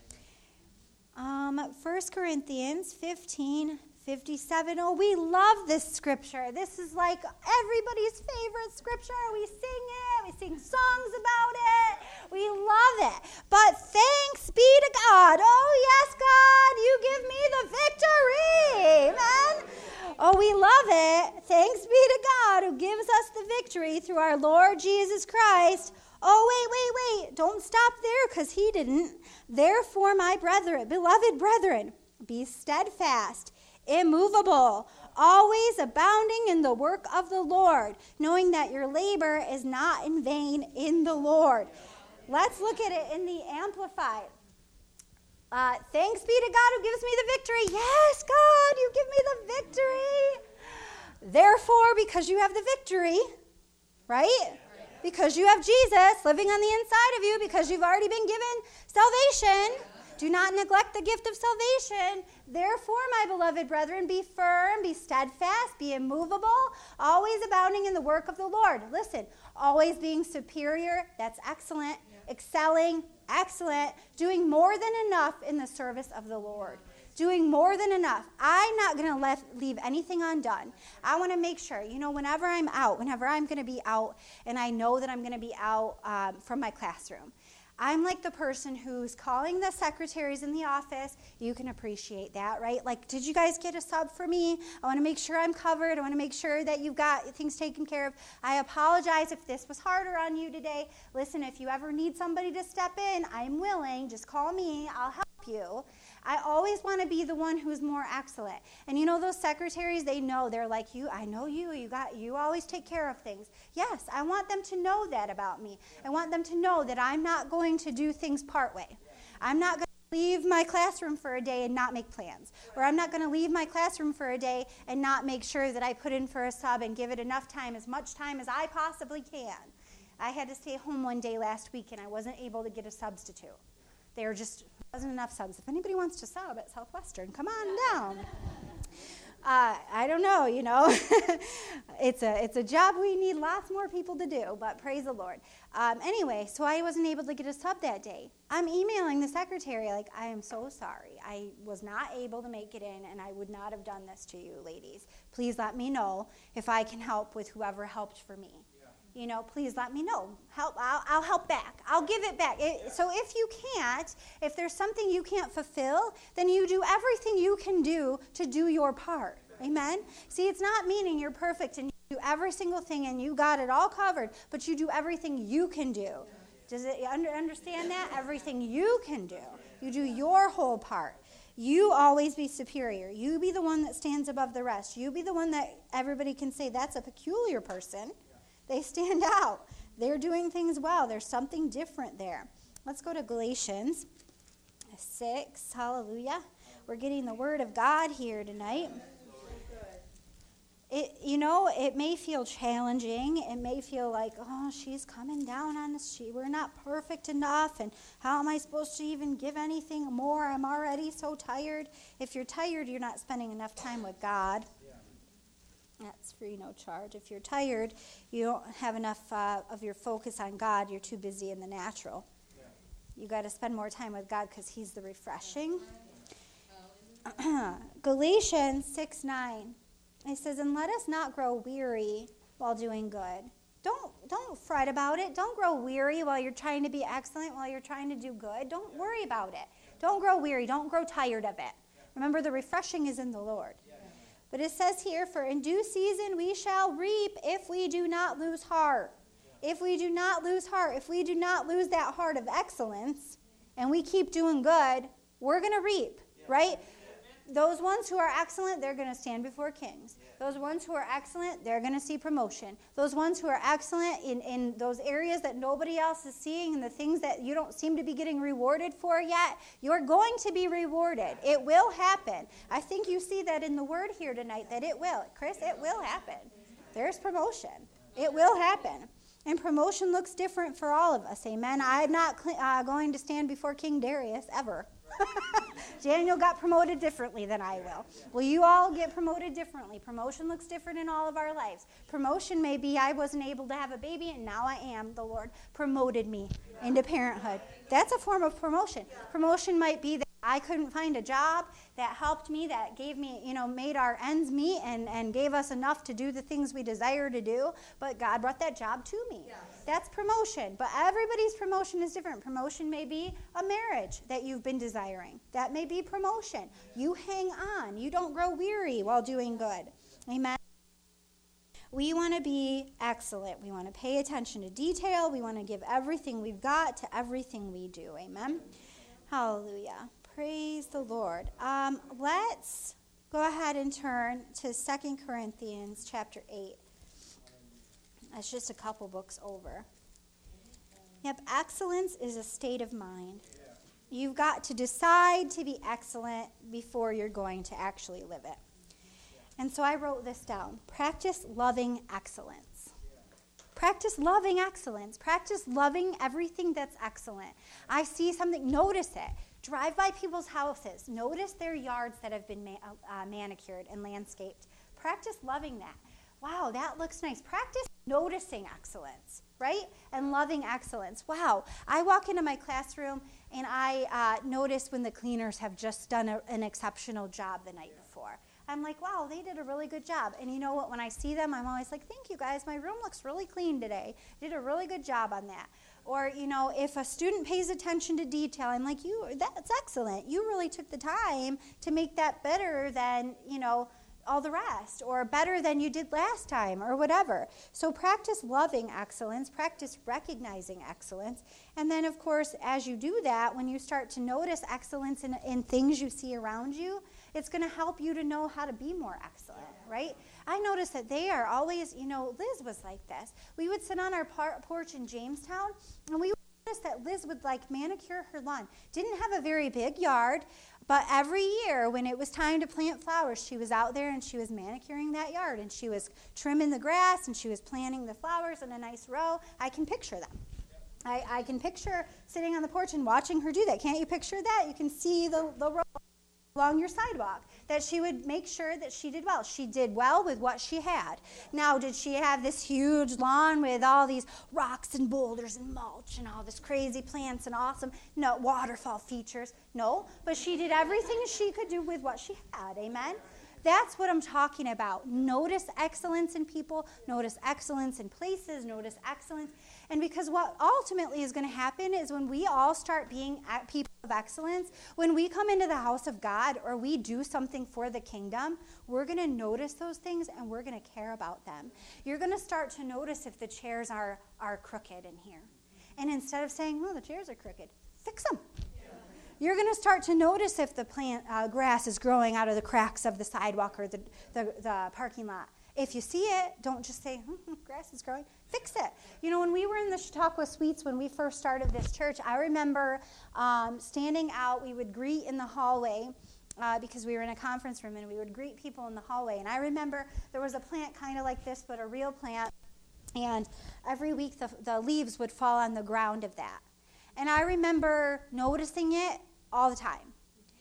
Um, First Corinthians fifteen fifty-seven. Oh, we love this scripture. This is like everybody's favorite scripture. We sing it. We sing songs about it. We love it. But thanks be to God. Oh, yes, God, you give me the victory. Amen. Oh, we love it. Thanks be to God who gives us the victory through our Lord Jesus Christ. Oh, wait, wait, wait. Don't stop there because he didn't. Therefore, my brethren, beloved brethren, be steadfast, immovable, always abounding in the work of the Lord, knowing that your labor is not in vain in the Lord. Let's look at it in the Amplified. Uh, thanks be to God who gives me the victory. Yes, God, you give me the victory. Therefore, because you have the victory, right? Because you have Jesus living on the inside of you, because you've already been given salvation, do not neglect the gift of salvation. Therefore, my beloved brethren, be firm, be steadfast, be immovable, always abounding in the work of the Lord. Listen, always being superior, that's excellent. Excelling, excellent. Doing more than enough in the service of the Lord. Doing more than enough. I'm not going to leave anything undone. I want to make sure, you know, whenever I'm out, whenever I'm going to be out, and I know that I'm going to be out um, from my classroom, I'm like the person who's calling the secretaries in the office. You can appreciate that, right? Like, did you guys get a sub for me? I want to make sure I'm covered. I want to make sure that you've got things taken care of. I apologize if this was harder on you today. Listen, if you ever need somebody to step in, I'm willing. Just call me. I'll help you. I always want to be the one who's more excellent. And you know those secretaries, they know. They're like, you, I know you. You got, you always take care of things. Yes, I want them to know that about me. I want them to know that I'm not going to do things part way. I'm not going to leave my classroom for a day and not make plans. Or I'm not going to leave my classroom for a day and not make sure that I put in for a sub and give it enough time, as much time as I possibly can. I had to stay home one day last week and I wasn't able to get a substitute. There just wasn't enough subs. If anybody wants to sub at Southwestern, come on down. Uh, I don't know, you know. it's a it's a job we need lots more people to do, but praise the Lord. Um, anyway, so I wasn't able to get a sub that day. I'm emailing the secretary like, I am so sorry. I was not able to make it in, and I would not have done this to you, ladies. Please let me know if I can help with whoever helped for me. You know, please let me know. Help. I'll, I'll help back. I'll give it back. It, so if you can't, if there's something you can't fulfill, then you do everything you can do to do your part. Amen? See, it's not meaning you're perfect and you do every single thing and you got it all covered, but you do everything you can do. Does it under, understand that? Everything you can do. You do your whole part. You always be superior. You be the one that stands above the rest. You be the one that everybody can say, that's a peculiar person. They stand out. They're doing things well. There's something different there. Let's go to Galatians six. Hallelujah. We're getting the word of God here tonight. It, you know, it may feel challenging. It may feel like, oh, she's coming down on us. She, we're not perfect enough. And how am I supposed to even give anything more? I'm already so tired. If you're tired, you're not spending enough time with God. That's free, no charge. If you're tired, you don't have enough uh, of your focus on God. You're too busy in the natural. Yeah. You got to spend more time with God because he's the refreshing. Galatians six nine. It says, and let us not grow weary while doing good. Don't don't fret about it. Don't grow weary while you're trying to be excellent, while you're trying to do good. Don't worry about it. Don't grow weary. Don't grow tired of it. Remember, the refreshing is in the Lord. But it says here, for in due season we shall reap if we do not lose heart. If we do not lose heart, if we do not lose that heart of excellence, and we keep doing good, we're going to reap, right? Those ones who are excellent, they're going to stand before kings. Those ones who are excellent, they're going to see promotion. Those ones who are excellent in, in those areas that nobody else is seeing and the things that you don't seem to be getting rewarded for yet, you're going to be rewarded. It will happen. I think you see that in the word here tonight, that it will. Chris, it will happen. There's promotion. It will happen. And promotion looks different for all of us. Amen. I'm not uh, going to stand before King Darius ever. Daniel got promoted differently than I will. Well, you all get promoted differently. Promotion looks different in all of our lives. Promotion may be I wasn't able to have a baby, and now I am. The Lord promoted me into parenthood. That's a form of promotion. Promotion might be that I couldn't find a job that helped me, that gave me, you know, made our ends meet and, and gave us enough to do the things we desire to do, but God brought that job to me. Yes. That's promotion. But everybody's promotion is different. Promotion may be a marriage that you've been desiring. That may be promotion. You hang on. You don't grow weary while doing good. Amen. We want to be excellent. We want to pay attention to detail. We want to give everything we've got to everything we do. Amen. Hallelujah. Praise the Lord. Um, let's go ahead and turn to Second Corinthians chapter eight. That's just a couple books over. Yep, excellence is a state of mind. You've got to decide to be excellent before you're going to actually live it. And so I wrote this down. Practice loving excellence. Practice loving excellence. Practice loving everything that's excellent. I see something, notice it. Drive by people's houses. Notice their yards that have been ma- uh, manicured and landscaped. Practice loving that. Wow, that looks nice. Practice noticing excellence, right? And loving excellence. Wow. I walk into my classroom and I uh, notice when the cleaners have just done a, an exceptional job the night before. I'm like, wow, they did a really good job. And you know what? When I see them, I'm always like, thank you guys. My room looks really clean today. Did a really good job on that. Or, you know, if a student pays attention to detail, I'm like, you, that's excellent. You really took the time to make that better than, you know, all the rest, or better than you did last time, or whatever. So practice loving excellence, practice recognizing excellence, and then, of course, as you do that, when you start to notice excellence in, in things you see around you, it's going to help you to know how to be more excellent, right? I noticed that they are always, you know, Liz was like this. We would sit on our par- porch in Jamestown, and we would notice that Liz would, like, manicure her lawn. Didn't have a very big yard, but every year when it was time to plant flowers, she was out there and she was manicuring that yard, and she was trimming the grass, and she was planting the flowers in a nice row. I can picture them. I, I can picture sitting on the porch and watching her do that. Can't you picture that? You can see the, the row along your sidewalk, that she would make sure that she did well. She did well with what she had. Now, did she have this huge lawn with all these rocks and boulders and mulch and all this crazy plants and awesome no waterfall features? No, but she did everything she could do with what she had. Amen? That's what I'm talking about. Notice excellence in people. Notice excellence in places. Notice excellence. And because what ultimately is going to happen is when we all start being people of excellence, when we come into the house of God or we do something for the kingdom, we're going to notice those things and we're going to care about them. You're going to start to notice if the chairs are, are crooked in here. And instead of saying, well, the chairs are crooked, fix them. You're going to start to notice if the plant uh, grass is growing out of the cracks of the sidewalk or the, the, the parking lot. If you see it, don't just say, hmm, grass is growing. Fix it. You know, when we were in the Chautauqua Suites, when we first started this church, I remember um, standing out. We would greet in the hallway uh, because we were in a conference room, and we would greet people in the hallway. And I remember there was a plant kind of like this, but a real plant. And every week the, the leaves would fall on the ground of that. And I remember noticing it all the time.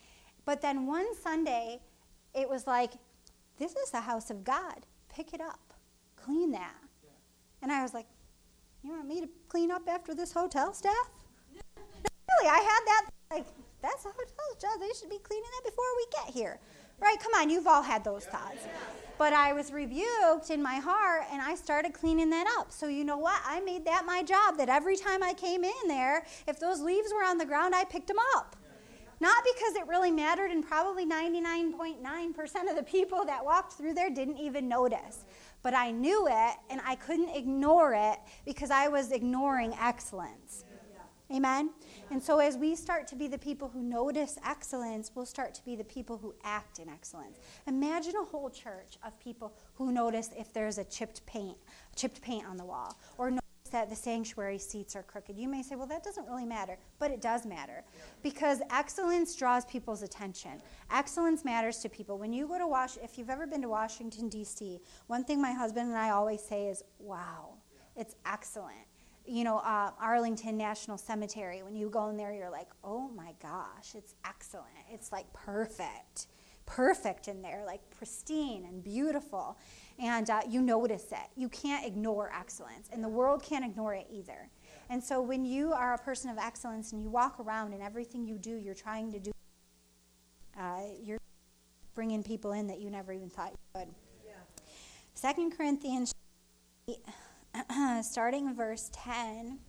But then one Sunday, it was like, this is the house of God. Pick it up. Clean that. Yeah. And I was like, you want me to clean up after this hotel staff? Really, I had that, like, that's a hotel job. They should be cleaning that before we get here. Right? Come on, you've all had those thoughts. But I was rebuked in my heart, and I started cleaning that up. So you know what? I made that my job, that every time I came in there, if those leaves were on the ground, I picked them up. Not because it really mattered, and probably ninety-nine point nine percent of the people that walked through there didn't even notice. But I knew it, and I couldn't ignore it because I was ignoring excellence. Amen? And so as we start to be the people who notice excellence, we'll start to be the people who act in excellence. Imagine a whole church of people who notice if there's a chipped paint, chipped paint on the wall, or notice that the sanctuary seats are crooked. You may say, well, that doesn't really matter, but it does matter because excellence draws people's attention. Excellence matters to people. When you go to Washington, if you've ever been to Washington, D C, one thing my husband and I always say is, wow, it's excellent. You know, uh, Arlington National Cemetery, when you go in there, you're like, oh my gosh, it's excellent. It's like perfect, perfect in there, like pristine and beautiful. And uh, you notice it. You can't ignore excellence, and the world can't ignore it either. And so when you are a person of excellence and you walk around and everything you do, you're trying to do, uh, you're bringing people in that you never even thought you would. Yeah. Second Corinthians starting in verse ten,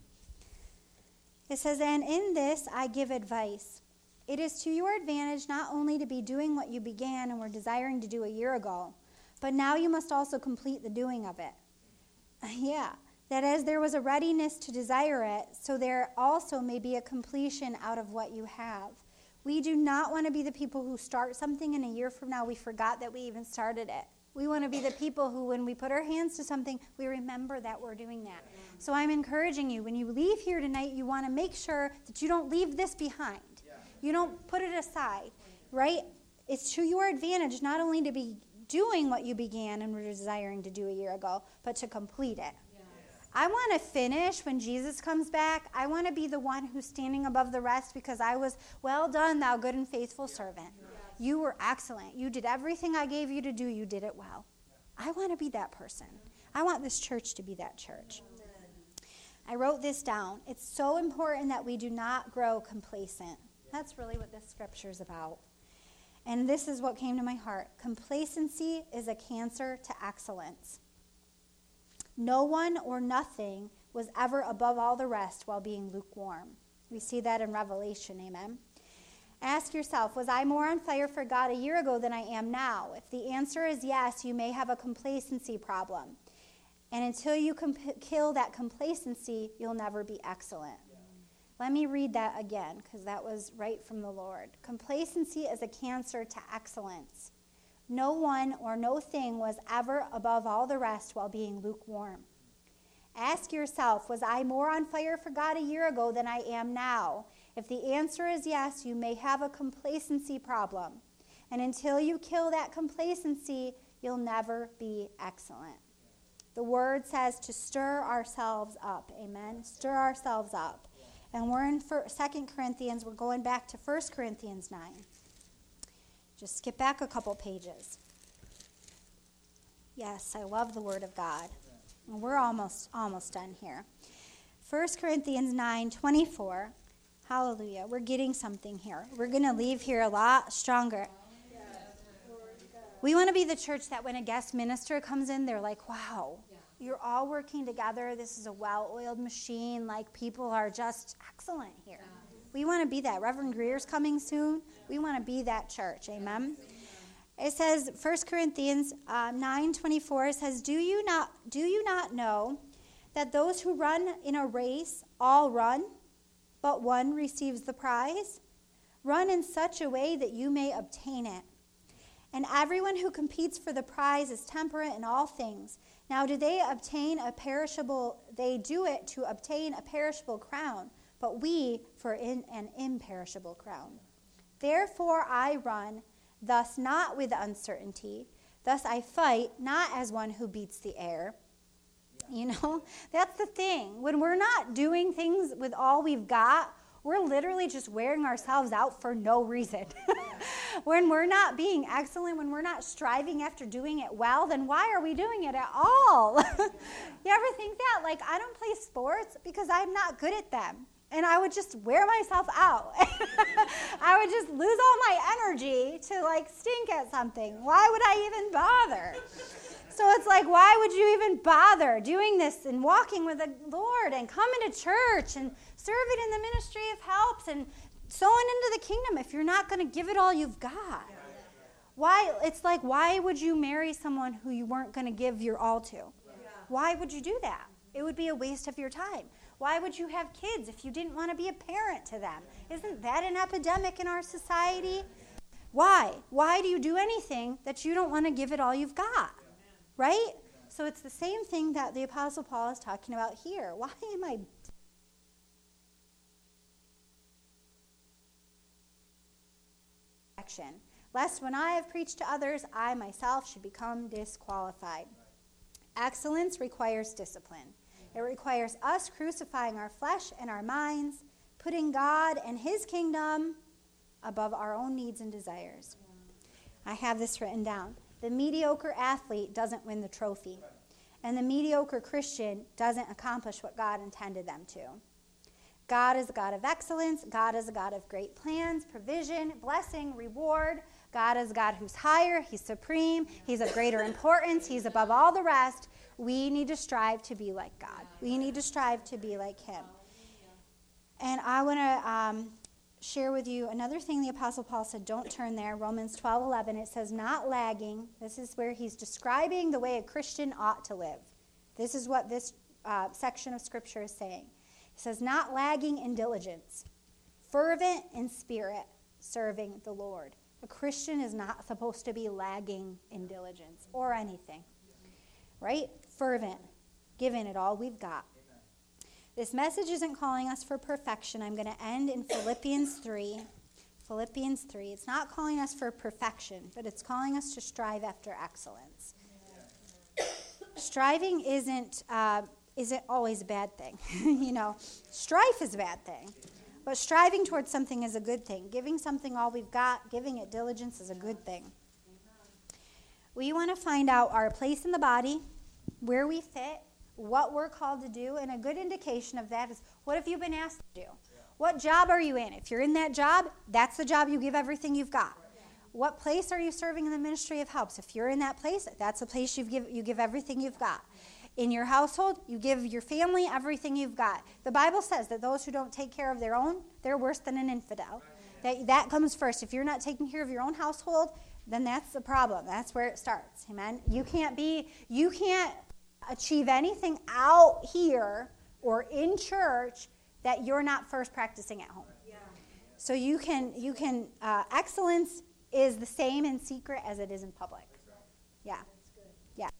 it says, and in this I give advice. It is to your advantage not only to be doing what you began and were desiring to do a year ago, but now you must also complete the doing of it. Yeah, that as there was a readiness to desire it, so there also may be a completion out of what you have. We do not want to be the people who start something and a year from now we forgot that we even started it. We want to be the people who, when we put our hands to something, we remember that we're doing that. So I'm encouraging you, when you leave here tonight, you want to make sure that you don't leave this behind. You don't put it aside, right? It's to your advantage not only to be doing what you began and were desiring to do a year ago, but to complete it. I want to finish when Jesus comes back. I want to be the one who's standing above the rest because I was, well done, thou good and faithful servant. You were excellent. You did everything I gave you to do. You did it well. I want to be that person. I want this church to be that church. I wrote this down. It's so important that we do not grow complacent. That's really what this scripture is about. And this is what came to my heart. Complacency is a cancer to excellence. No one or nothing was ever above all the rest while being lukewarm. We see that in Revelation, amen? Ask yourself, was I more on fire for God a year ago than I am now? If the answer is yes, you may have a complacency problem. And until you comp- kill that complacency, you'll never be excellent. Yeah. Let me read that again, because that was right from the Lord. Complacency is a cancer to excellence. No one or no thing was ever above all the rest while being lukewarm. Ask yourself, was I more on fire for God a year ago than I am now? If the answer is yes, you may have a complacency problem. And until you kill that complacency, you'll never be excellent. The word says to stir ourselves up. Amen? Stir ourselves up. And we're in Second Corinthians. We're going back to First Corinthians nine. Just skip back a couple pages. Yes, I love the word of God. And we're almost almost done here. First Corinthians nine twenty-four. Hallelujah. We're getting something here. We're going to leave here a lot stronger. We want to be the church that when a guest minister comes in, they're like, wow, you're all working together. This is a well-oiled machine. Like, people are just excellent here. We want to be that. Reverend Greer's coming soon. We want to be that church. Amen. It says, First Corinthians uh, nine twenty-four, it says, do you not do you not know that those who run in a race all run, but one receives the prize? Run in such a way that you may obtain it. And everyone who competes for the prize is temperate in all things. Now do they obtain a perishable, they do it to obtain a perishable crown, but we for in, an imperishable crown. Therefore I run, thus not with uncertainty. Thus I fight, not as one who beats the air. You know, that's the thing. When we're not doing things with all we've got, we're literally just wearing ourselves out for no reason. When we're not being excellent, when we're not striving after doing it well, then why are we doing it at all? You ever think that? Like, I don't play sports because I'm not good at them. And I would just wear myself out. I would just lose all my energy to like stink at something. Why would I even bother? So it's like, why would you even bother doing this and walking with the Lord and coming to church and serving in the ministry of helps and sowing into the kingdom if you're not going to give it all you've got? Why? It's like, why would you marry someone who you weren't going to give your all to? Why would you do that? It would be a waste of your time. Why would you have kids if you didn't want to be a parent to them? Isn't that an epidemic in our society? Why? Why do you do anything that you don't want to give it all you've got? Right? So it's the same thing that the Apostle Paul is talking about here. Why am I... action? Lest when I have preached to others, I myself should become disqualified. Excellence requires discipline. It requires us crucifying our flesh and our minds, putting God and his kingdom above our own needs and desires. I have this written down. The mediocre athlete doesn't win the trophy, and the mediocre Christian doesn't accomplish what God intended them to. God is a God of excellence. God is a God of great plans, provision, blessing, reward. God is a God who's higher. He's supreme. He's of greater importance. He's above all the rest. We need to strive to be like God. We need to strive to be like him. And I want to um, share with you another thing the Apostle Paul said. Don't turn there. Romans twelve eleven. It says, not lagging. This is where he's describing the way a Christian ought to live. This is what this uh, section of Scripture is saying. It says, not lagging in diligence, fervent in spirit, serving the Lord. A Christian is not supposed to be lagging in diligence or anything. Right? Fervent, giving it all we've got. This message isn't calling us for perfection. I'm going to end in Philippians three. Philippians three. It's not calling us for perfection, but it's calling us to strive after excellence. Striving isn't uh, isn't always a bad thing. You know, strife is a bad thing. But striving towards something is a good thing. Giving something all we've got, giving it diligence is a good thing. We want to find out our place in the body, where we fit, what we're called to do, and a good indication of that is, what have you been asked to do? What job are you in? If you're in that job, that's the job you give everything you've got. What place are you serving in the ministry of helps? If you're in that place, that's the place you give you give everything you've got. In your household, you give your family everything you've got. The Bible says that those who don't take care of their own, they're worse than an infidel. That, that comes first. If you're not taking care of your own household, then that's the problem. That's where it starts. Amen. You can't be, you can't achieve anything out here or in church that you're not first practicing at home. Yeah. So you can, you can, uh, excellence is the same in secret as it is in public. Yeah. Yeah.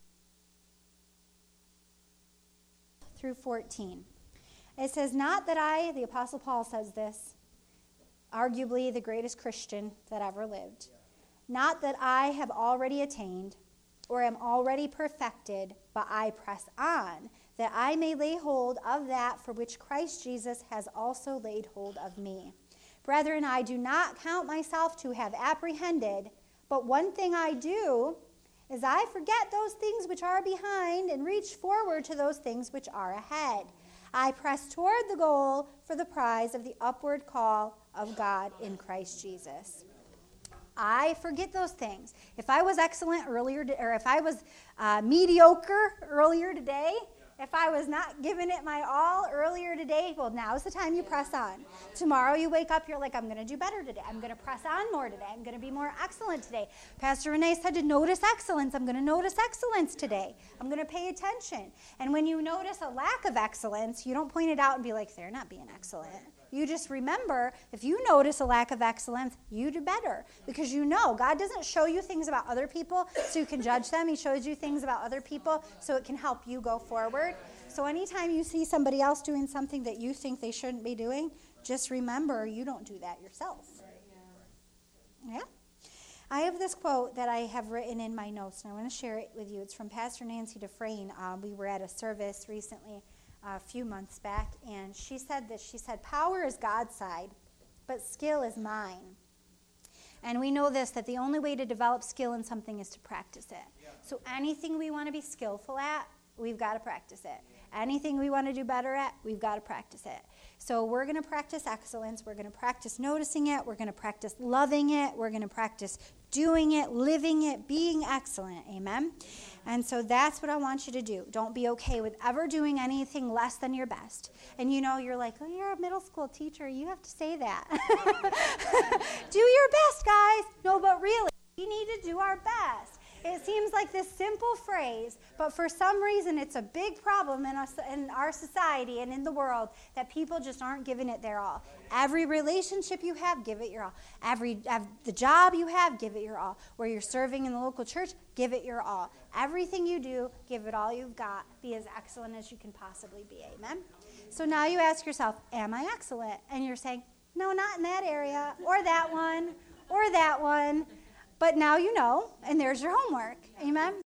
Through fourteen. It says, not that I, the Apostle Paul says this, arguably the greatest Christian that ever lived. Not that I have already attained or am already perfected, but I press on, that I may lay hold of that for which Christ Jesus has also laid hold of me. Brethren, I do not count myself to have apprehended, but one thing I do is I forget those things which are behind and reach forward to those things which are ahead. I press toward the goal for the prize of the upward call of God in Christ Jesus. I forget those things. If I was excellent earlier, to, or if I was uh, mediocre earlier today, if I was not giving it my all earlier today, well, now's the time you press on. Tomorrow you wake up, you're like, I'm going to do better today. I'm going to press on more today. I'm going to be more excellent today. Pastor Renee said to notice excellence. I'm going to notice excellence today. I'm going to pay attention. And when you notice a lack of excellence, you don't point it out and be like, they're not being excellent. You just remember, if you notice a lack of excellence, you do better. Because you know, God doesn't show you things about other people so you can judge them. He shows you things about other people so it can help you go forward. So anytime you see somebody else doing something that you think they shouldn't be doing, just remember you don't do that yourself. Yeah? I have this quote that I have written in my notes, and I want to share it with you. It's from Pastor Nancy Dufresne. Um, we were at a service recently, a few months back, and she said this. She said, power is God's side, but skill is mine. And we know this, that the only way to develop skill in something is to practice it. Yeah. So anything we want to be skillful at, We've got to practice it. Anything we want to do better at, we've got to practice it. So we're going to practice excellence. We're going to practice noticing it. We're going to practice loving it. We're going to practice doing it, living it, being excellent. Amen? And so that's what I want you to do. Don't be okay with ever doing anything less than your best. And you know, you're like, oh, you're a middle school teacher. You have to say that. Do your best, guys. No, but really, we need to do our best. It seems like this simple phrase, but for some reason it's a big problem in us, in our society and in the world, that people just aren't giving it their all. Every relationship you have, give it your all. Every, every the job you have, give it your all. Where you're serving in the local church, give it your all. Everything you do, give it all you've got. Be as excellent as you can possibly be. Amen? So now you ask yourself, am I excellent? And you're saying, no, not in that area, or that one, or that one. But now you know, and there's your homework. Amen?